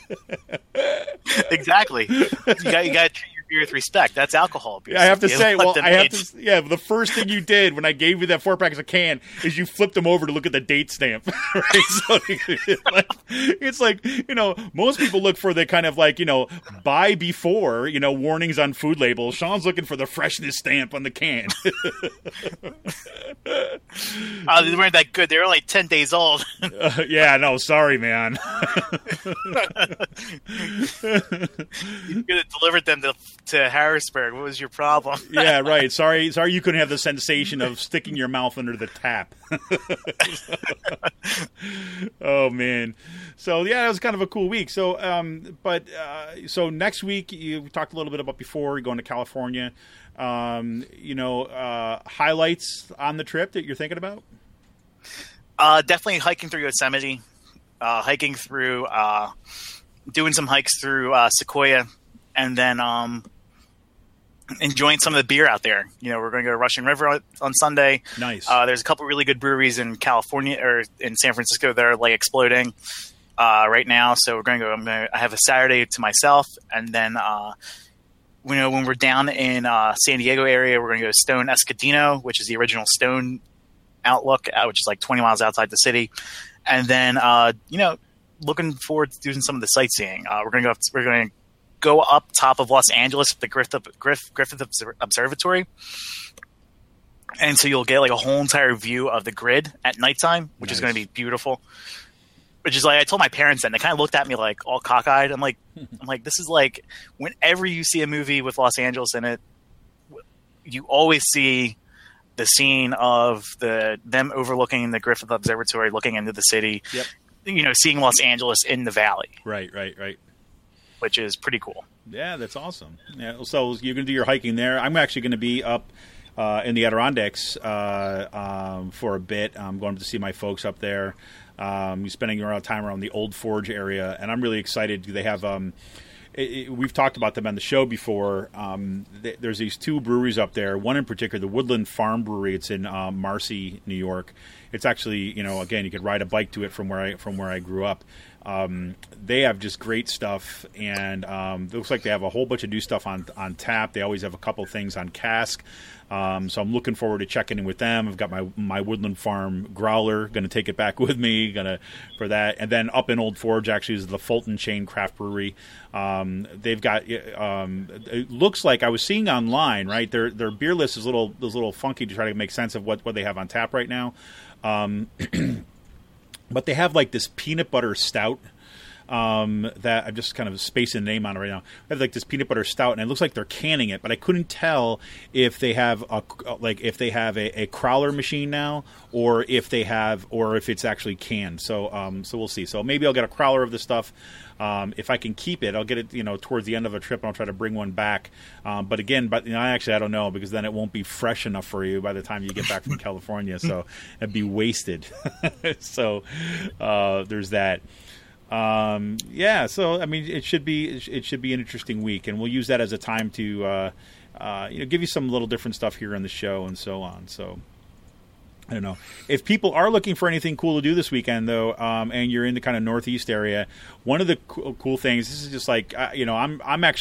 Exactly. You gotta treat your beer with respect. That's alcohol. I have to say, the first thing you did when I gave you that 4-pack as a can is you flipped them over to look at the date stamp. Right? So it's like, most people look for the kind of like, buy before, warnings on food labels. Sean's looking for the freshness stamp on the can. They weren't that good. They're only 10 days old. Yeah, no, sorry, man. You could have delivered them to Harrisburg. What was your problem? Yeah, right. Sorry you couldn't have the sensation of sticking your mouth under the tap. Oh, man. So, yeah, it was kind of a cool week. So, so next week, you talked a little bit about before going to California. Highlights on the trip that you're thinking about? Definitely hiking through Yosemite, hiking through, doing some hikes through Sequoia, and then enjoying some of the beer out there. We're going to go to Russian River on Sunday. Nice. There's a couple really good breweries in California or in San Francisco that are like exploding right now. So we're going to go. I have a Saturday to myself, and then when we're down in San Diego area, we're going to go to Stone Escudino, which is the original Stone Outlook, which is like 20 miles outside the city, and then looking forward to doing some of the sightseeing. We're going to go up top of Los Angeles, the Griffith Observatory. And so you'll get like a whole entire view of the grid at nighttime, which is going to be beautiful. Which is like, I told my parents that, and they kind of looked at me like all cockeyed. I'm like, this is like, whenever you see a movie with Los Angeles in it, you always see the scene of them overlooking the Griffith Observatory, looking into the city, seeing Los Angeles in the valley. Right. Which is pretty cool. Yeah, that's awesome. Yeah, so you're going to do your hiking there. I'm actually going to be up in the Adirondacks for a bit. I'm going to see my folks up there. Spending a lot of time around the Old Forge area, and I'm really excited. They have we've talked about them on the show before. There's these 2 breweries up there. One in particular, the Woodland Farm Brewery. It's in Marcy, New York. It's actually, again, you could ride a bike to it from where I grew up. They have just great stuff, and it looks like they have a whole bunch of new stuff on tap. They always have a couple things on cask. So I'm looking forward to checking in with them. I've got my Woodland Farm growler, going to take it back with me, for that. And then up in Old Forge, actually, is the Fulton Chain Craft Brewery. They've got it looks like I was seeing online, right? Their beer list is a little funky to try to make sense of what they have on tap right now. But they have like this peanut butter stout that I'm just kind of spacing the name on it right now. They have like this peanut butter stout, and it looks like they're canning it, but I couldn't tell if they have a crowler machine now, or if it's actually canned. So we'll see. So maybe I'll get a crowler of the stuff. If I can keep it, I'll get it, towards the end of a trip, and I'll try to bring one back. But I don't know, because then it won't be fresh enough for you by the time you get back from California. So it'd be wasted. So there's that. So I mean, it should be an interesting week, and we'll use that as a time to give you some little different stuff here on the show and so on. So I don't know if people are looking for anything cool to do this weekend, though, and you're in the kind of Northeast area. One of the cool things, this is just like I'm actually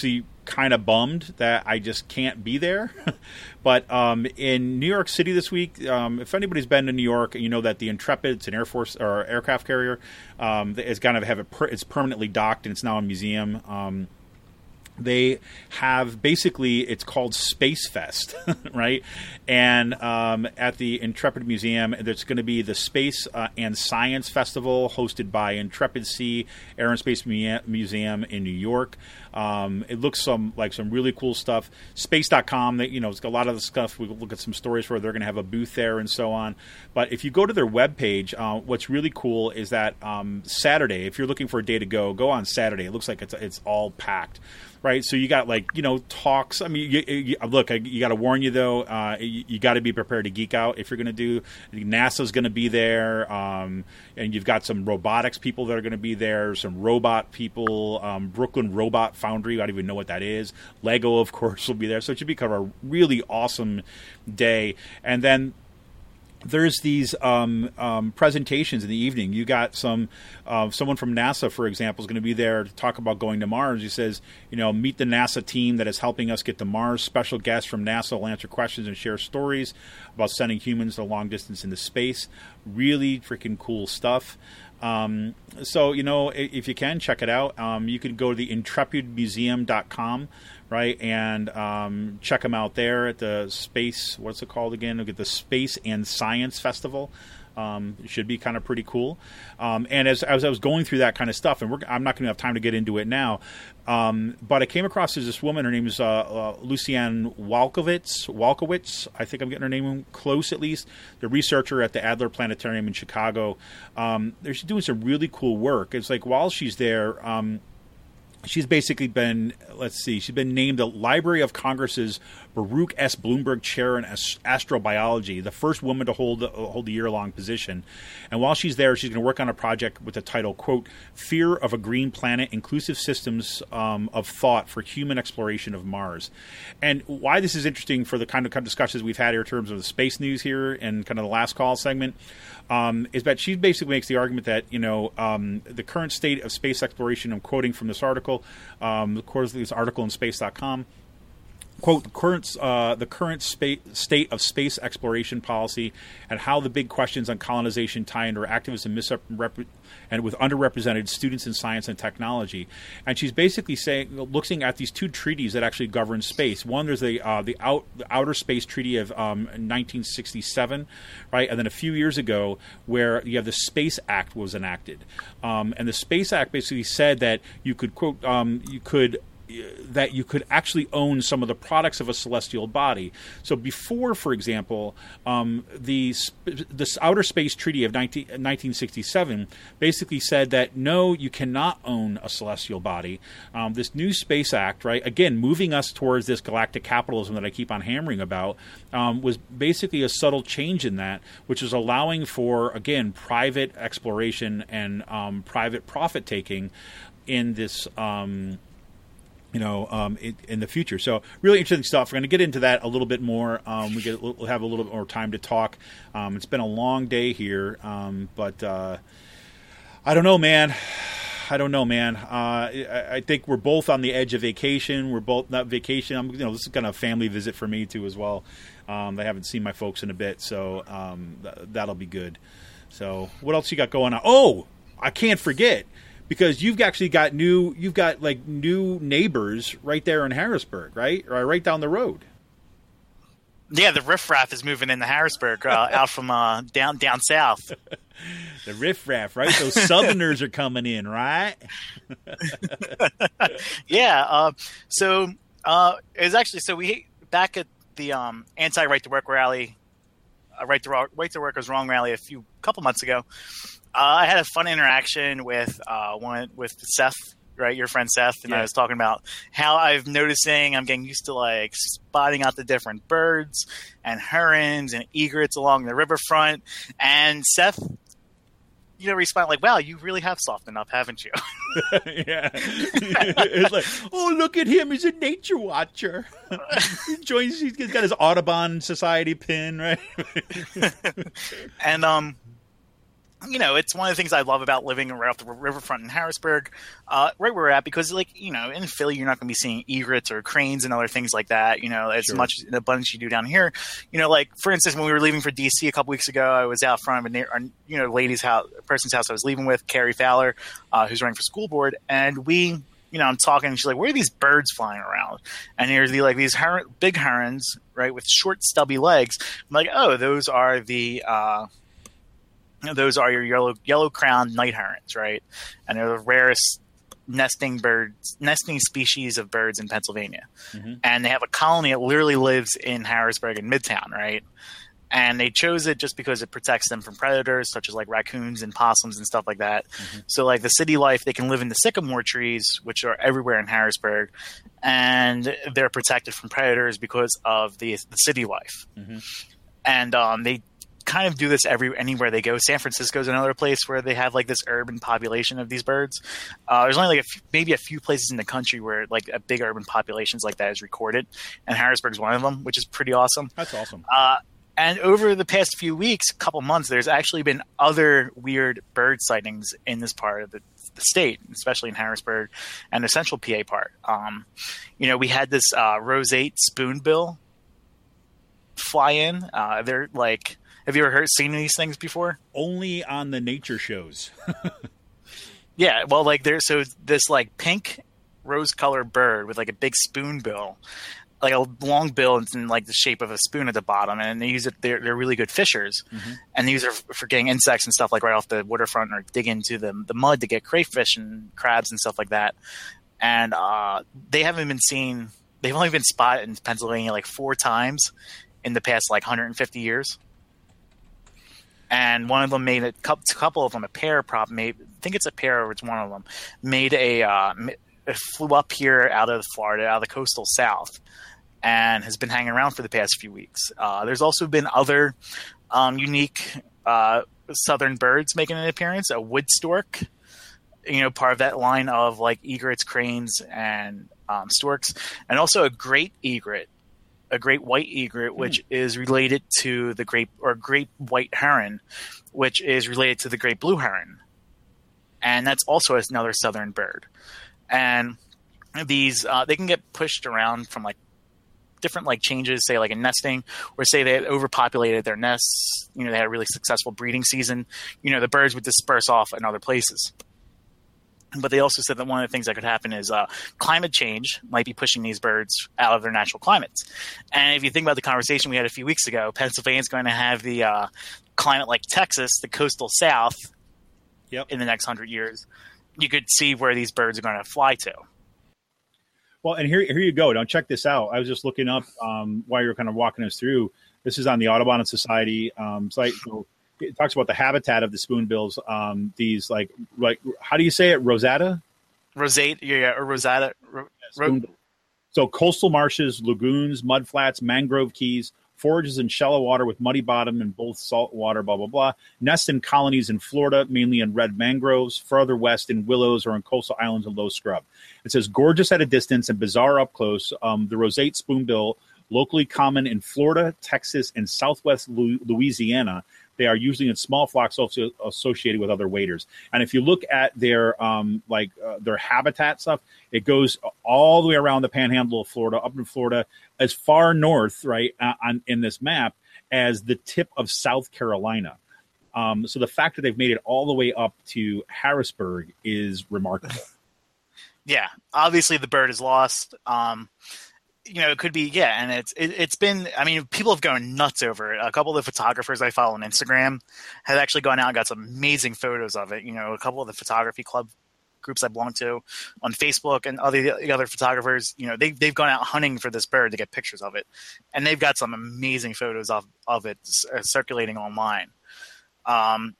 kind of bummed that I just can't be there. But in New York City this week, if anybody's been to New York, you know that the Intrepid, it's an Air Force or aircraft carrier, it's kind of it's permanently docked and it's now a museum. They have basically, it's called Space Fest, right? And at the Intrepid Museum, there's going to be the Space and Science Festival hosted by Intrepid Sea Air and Space Museum in New York. It looks like some really cool stuff. Space.com, that, you know, it's got a lot of the stuff. We look at some stories where they're going to have a booth there and so on. But if you go to their webpage, what's really cool is that Saturday, if you're looking for a day to go on Saturday. It looks like it's all packed. Right, so you got talks. I mean, you got to warn you though. You got to be prepared to geek out if you're going to do. NASA's going to be there, and you've got some robotics people that are going to be there. Some robot people. Brooklyn Robot Foundry. I don't even know what that is. Lego, of course, will be there. So it should be kind of a really awesome day. And then there's these presentations in the evening. You got someone from NASA, for example, is going to be there to talk about going to Mars. He says, meet the NASA team that is helping us get to Mars. Special guests from NASA will answer questions and share stories about sending humans a long distance into space. Really freaking cool stuff. So, if you can, check it out. You can go to the intrepidmuseum.com, right, and check them out there at the space. What's it called again? Look at the Space and Science Festival. It should be kind of pretty cool. And as I was going through that kind of stuff, and I'm not going to have time to get into it now, but I came across this woman. Her name is Lucianne Walkowitz. I think I'm getting her name close, at least. The researcher at the Adler Planetarium in Chicago. She's doing some really cool work. It's like while she's there, she's basically been, she's been named the Library of Congress's Baruch S. Bloomberg Chair in Astrobiology, the first woman to hold the year-long position. And while she's there, she's going to work on a project with the title, quote, Fear of a Green Planet, Inclusive Systems of Thought for Human Exploration of Mars. And why this is interesting for the kind of discussions we've had here in terms of the space news here and kind of the last call segment, is that she basically makes the argument that, the current state of space exploration, I'm quoting from this article, of course, this article in space.com, quote, the current state of space exploration policy and how the big questions on colonization tie into activism and with underrepresented students in science and technology. And she's basically looking at these two treaties that actually govern space. One, there's the Outer Space Treaty of 1967, right? And then a few years ago, where you have the Space Act was enacted. And the Space Act basically said that you could, quote, that you could actually own some of the products of a celestial body. So before, for example, this Outer Space Treaty of 1967 basically said that, no, you cannot own a celestial body. This new Space Act, right, again, moving us towards this galactic capitalism that I keep on hammering about, was basically a subtle change in that, which is allowing for, again, private exploration and private profit-taking in this in the future. So really interesting stuff. We're going to get into that a little bit more. We'll have a little bit more time to talk. It's been a long day here, but I don't know, man. I think we're both on the edge of vacation. We're both not vacation. This is kind of a family visit for me too as well. I haven't seen my folks in a bit, so that'll be good. So what else you got going on? Oh, I can't forget. Because you've actually got new neighbors right there in Harrisburg, right? Or right down the road. Yeah, the riffraff is moving into Harrisburg, out from down south. The riffraff, right? Those Southerners are coming in, right? Yeah. So it's actually we back at the anti-right to work rally, right to work is wrong rally a couple months ago. I had a fun interaction with Seth, right? Your friend Seth, and yeah. I was talking about how I'm getting used to spotting out the different birds and herons and egrets along the riverfront. And Seth, responded wow, you really have softened up, haven't you? Yeah. It's like, oh, look at him. He's a nature watcher. He's got his Audubon Society pin, right? And it's one of the things I love about living right off the riverfront in Harrisburg, right where we're at, because, in Philly, you're not going to be seeing egrets or cranes and other things like that, as much in abundance you do down here. For instance, when we were leaving for D.C. a couple weeks ago, I was out front of a lady's house, a person's house I was leaving with, Carrie Fowler, who's running for school board, and we, I'm talking, and she's like, "Where are these birds flying around?" And there's these big herons, right, with short, stubby legs. I'm like, "Oh, those are your yellow-crowned night herons, right? And they're the rarest nesting species of birds in Pennsylvania. Mm-hmm. And they have a colony that literally lives in Harrisburg and Midtown, right? And they chose it just because it protects them from predators such as raccoons and possums and stuff like that. Mm-hmm. So the city life, they can live in the sycamore trees, which are everywhere in Harrisburg, and they're protected from predators because of the city life. Mm-hmm. And they kind of do this anywhere they go. San Francisco is another place where they have this urban population of these birds. There's only maybe a few places in the country where a big urban populations like that is recorded, and Harrisburg's one of them, which is pretty awesome. That's awesome. And over the past few weeks, couple months, there's actually been other weird bird sightings in this part of the state, especially in Harrisburg and the central PA part. We had this roseate spoonbill fly in. They're have you ever seen these things before? Only on the nature shows. Yeah, well, there's this pink rose-colored bird with a big spoonbill, a long bill and the shape of a spoon at the bottom, and they use it. They're really good fishers, mm-hmm. and they use it for getting insects and stuff right off the waterfront, or dig into the mud to get crayfish and crabs and stuff like that. And they haven't been seen. They've only been spotted in Pennsylvania 4 times in the past 150 years. And one of them made a couple of them, a pair I think it's a pair or it's one of them, made it flew up here out of Florida, out of the coastal South, and has been hanging around for the past few weeks. There's also been other unique southern birds making an appearance. A wood stork, part of that line of egrets, cranes, and storks, and also a great egret. A great white egret, which is related to the great white heron, which is related to the great blue heron. And that's also another southern bird. And these, they can get pushed around from different changes, say in nesting, or say they had overpopulated their nests, they had a really successful breeding season, the birds would disperse off in other places. But they also said that one of the things that could happen is climate change might be pushing these birds out of their natural climates. And if you think about the conversation we had a few weeks ago, Pennsylvania's going to have the climate like Texas, the coastal South, in the next 100 years. You could see where these birds are going to fly to. Well, and here you go. Now, check this out. I was just looking up while you were kind of walking us through. This is on the Audubon Society site. So it talks about the habitat of the spoonbills. These how do you say it? Rosata? Roseate, or Rosata. So coastal marshes, lagoons, mudflats, mangrove keys, forages in shallow water with muddy bottom and both salt water, blah, blah, blah. Nest in colonies in Florida, mainly in red mangroves, further west in willows or in coastal islands of low scrub. It says gorgeous at a distance and bizarre up close. The roseate spoonbill, locally common in Florida, Texas, and southwest Louisiana. They are usually in small flocks also associated with other waders. And if you look at their their habitat stuff, it goes all the way around the panhandle of Florida, up in Florida, as far north, right, in this map, as the tip of South Carolina. So the fact that they've made it all the way up to Harrisburg is remarkable. Yeah, obviously the bird is lost. It could be, and it's been, people have gone nuts over it. A couple of the photographers I follow on Instagram have actually gone out and got some amazing photos of it. A couple of the photography club groups I belong to on Facebook and the other photographers, they've gone out hunting for this bird to get pictures of it. And they've got some amazing photos of it circulating online. And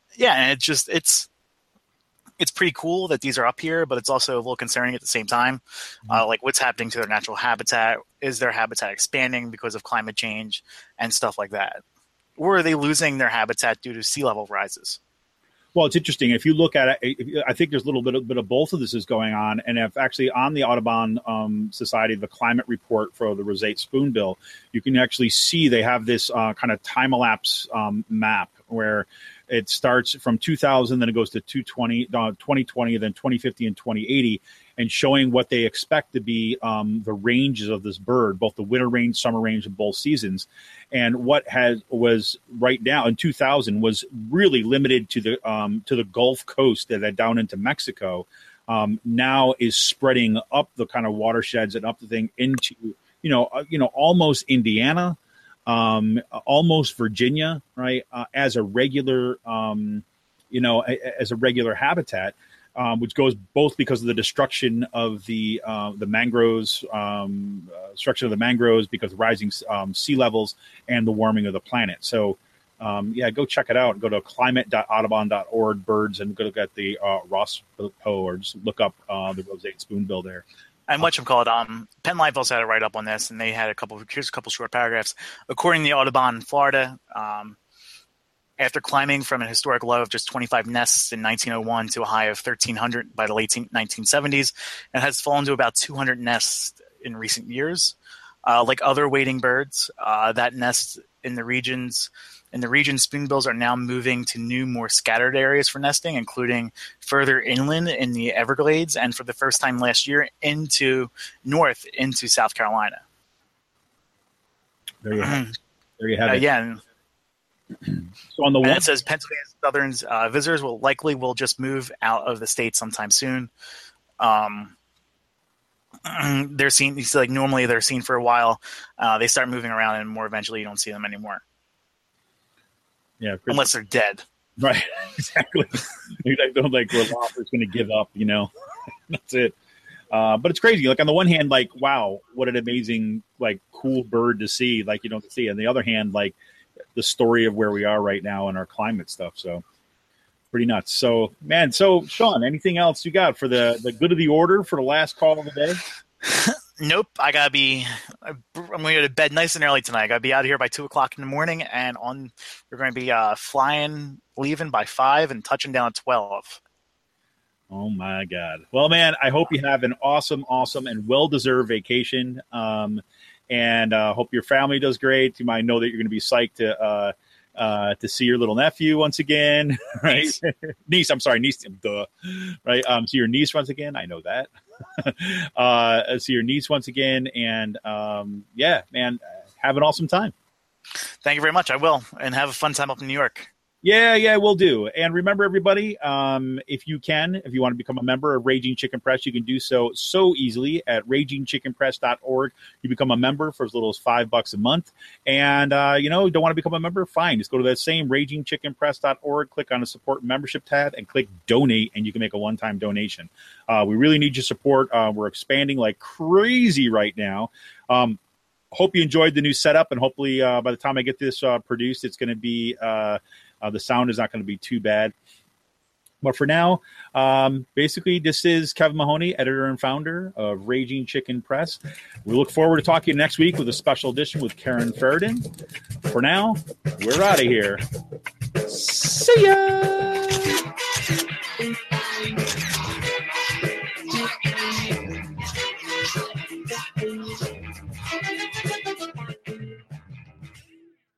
it's pretty cool that these are up here, but it's also a little concerning at the same time. What's happening to their natural habitat? Is their habitat expanding because of climate change and stuff like that? Or are they losing their habitat due to sea level rises? Well, it's interesting. If you look at it, I think there's a little bit of both of this is going on. And if actually on the Audubon Society, the climate report for the roseate spoonbill, you can actually see they have this kind of time-elapse map where It starts from 2000, then it goes to 2020, then 2050 and 2080, and showing what they expect to be the ranges of this bird, both the winter range, summer range, and both seasons. And what was right now in 2000 was really limited to the Gulf Coast, that down into Mexico. Now is spreading up the kind of watersheds and up the thing into almost Indiana, almost Virginia, right? As a regular as a regular habitat. Which goes both because of the destruction of the mangroves, destruction of the mangroves because of rising sea levels and the warming of the planet. So, go check it out. Go to climate.audubon.org birds and go look at the Ross Poe, or just look up the roseate spoonbill there. And whatchamacallit, Penn Life also had a write-up on this, and they had here's a couple short paragraphs. According to the Audubon in Florida, after climbing from a historic low of just 25 nests in 1901 to a high of 1,300 by the late 1970s, it has fallen to about 200 nests in recent years. Like other wading birds, that nest in the region, spoonbills are now moving to new, more scattered areas for nesting, including further inland in the Everglades, and for the first time last year, north into South Carolina. There you have it. Yeah. So on the one, it says Pennsylvania Southern visitors will just move out of the state sometime soon. They're seen. Like normally they're seen for a while. They start moving around, and more eventually you don't see them anymore. Yeah, unless they're dead. Right, exactly. I don't like we're going to give up. That's it. But it's crazy. Like on the one hand, like wow, what an amazing, like cool bird to see. Like you don't see. On the other hand, like the story of where we are right now and our climate stuff. So pretty nuts. So, man, Sean, anything else you got for the good of the order for the last call of the day? Nope. I'm going to go to bed nice and early tonight. I got to be out of here by 2:00 in the morning, and we're going to be leaving by 5 and touching down at 12. Oh my God. Well, man, I hope you have an awesome and well-deserved vacation. And hope your family does great. You might know that you're going to be psyched to see your little nephew once again, right? Niece. I'm sorry, niece. Duh. Right. See your niece once again. I know that. See your niece once again, and man, have an awesome time. Thank you very much. I will, and have a fun time up in New York. Yeah, we'll do. And remember, everybody, if you want to become a member of Raging Chicken Press, you can do so easily at ragingchickenpress.org. You become a member for as little as $5 a month. And, you don't want to become a member? Fine. Just go to that same ragingchickenpress.org, click on the support membership tab, and click donate, and you can make a one-time donation. We really need your support. We're expanding like crazy right now. Hope you enjoyed the new setup, and hopefully by the time I get this produced, it's going to be the sound is not going to be too bad. But for now, basically, this is Kevin Mahoney, editor and founder of Raging Chicken Press. We look forward to talking to you next week with a special edition with Karen Ferdin. For now, we're out of here. See ya!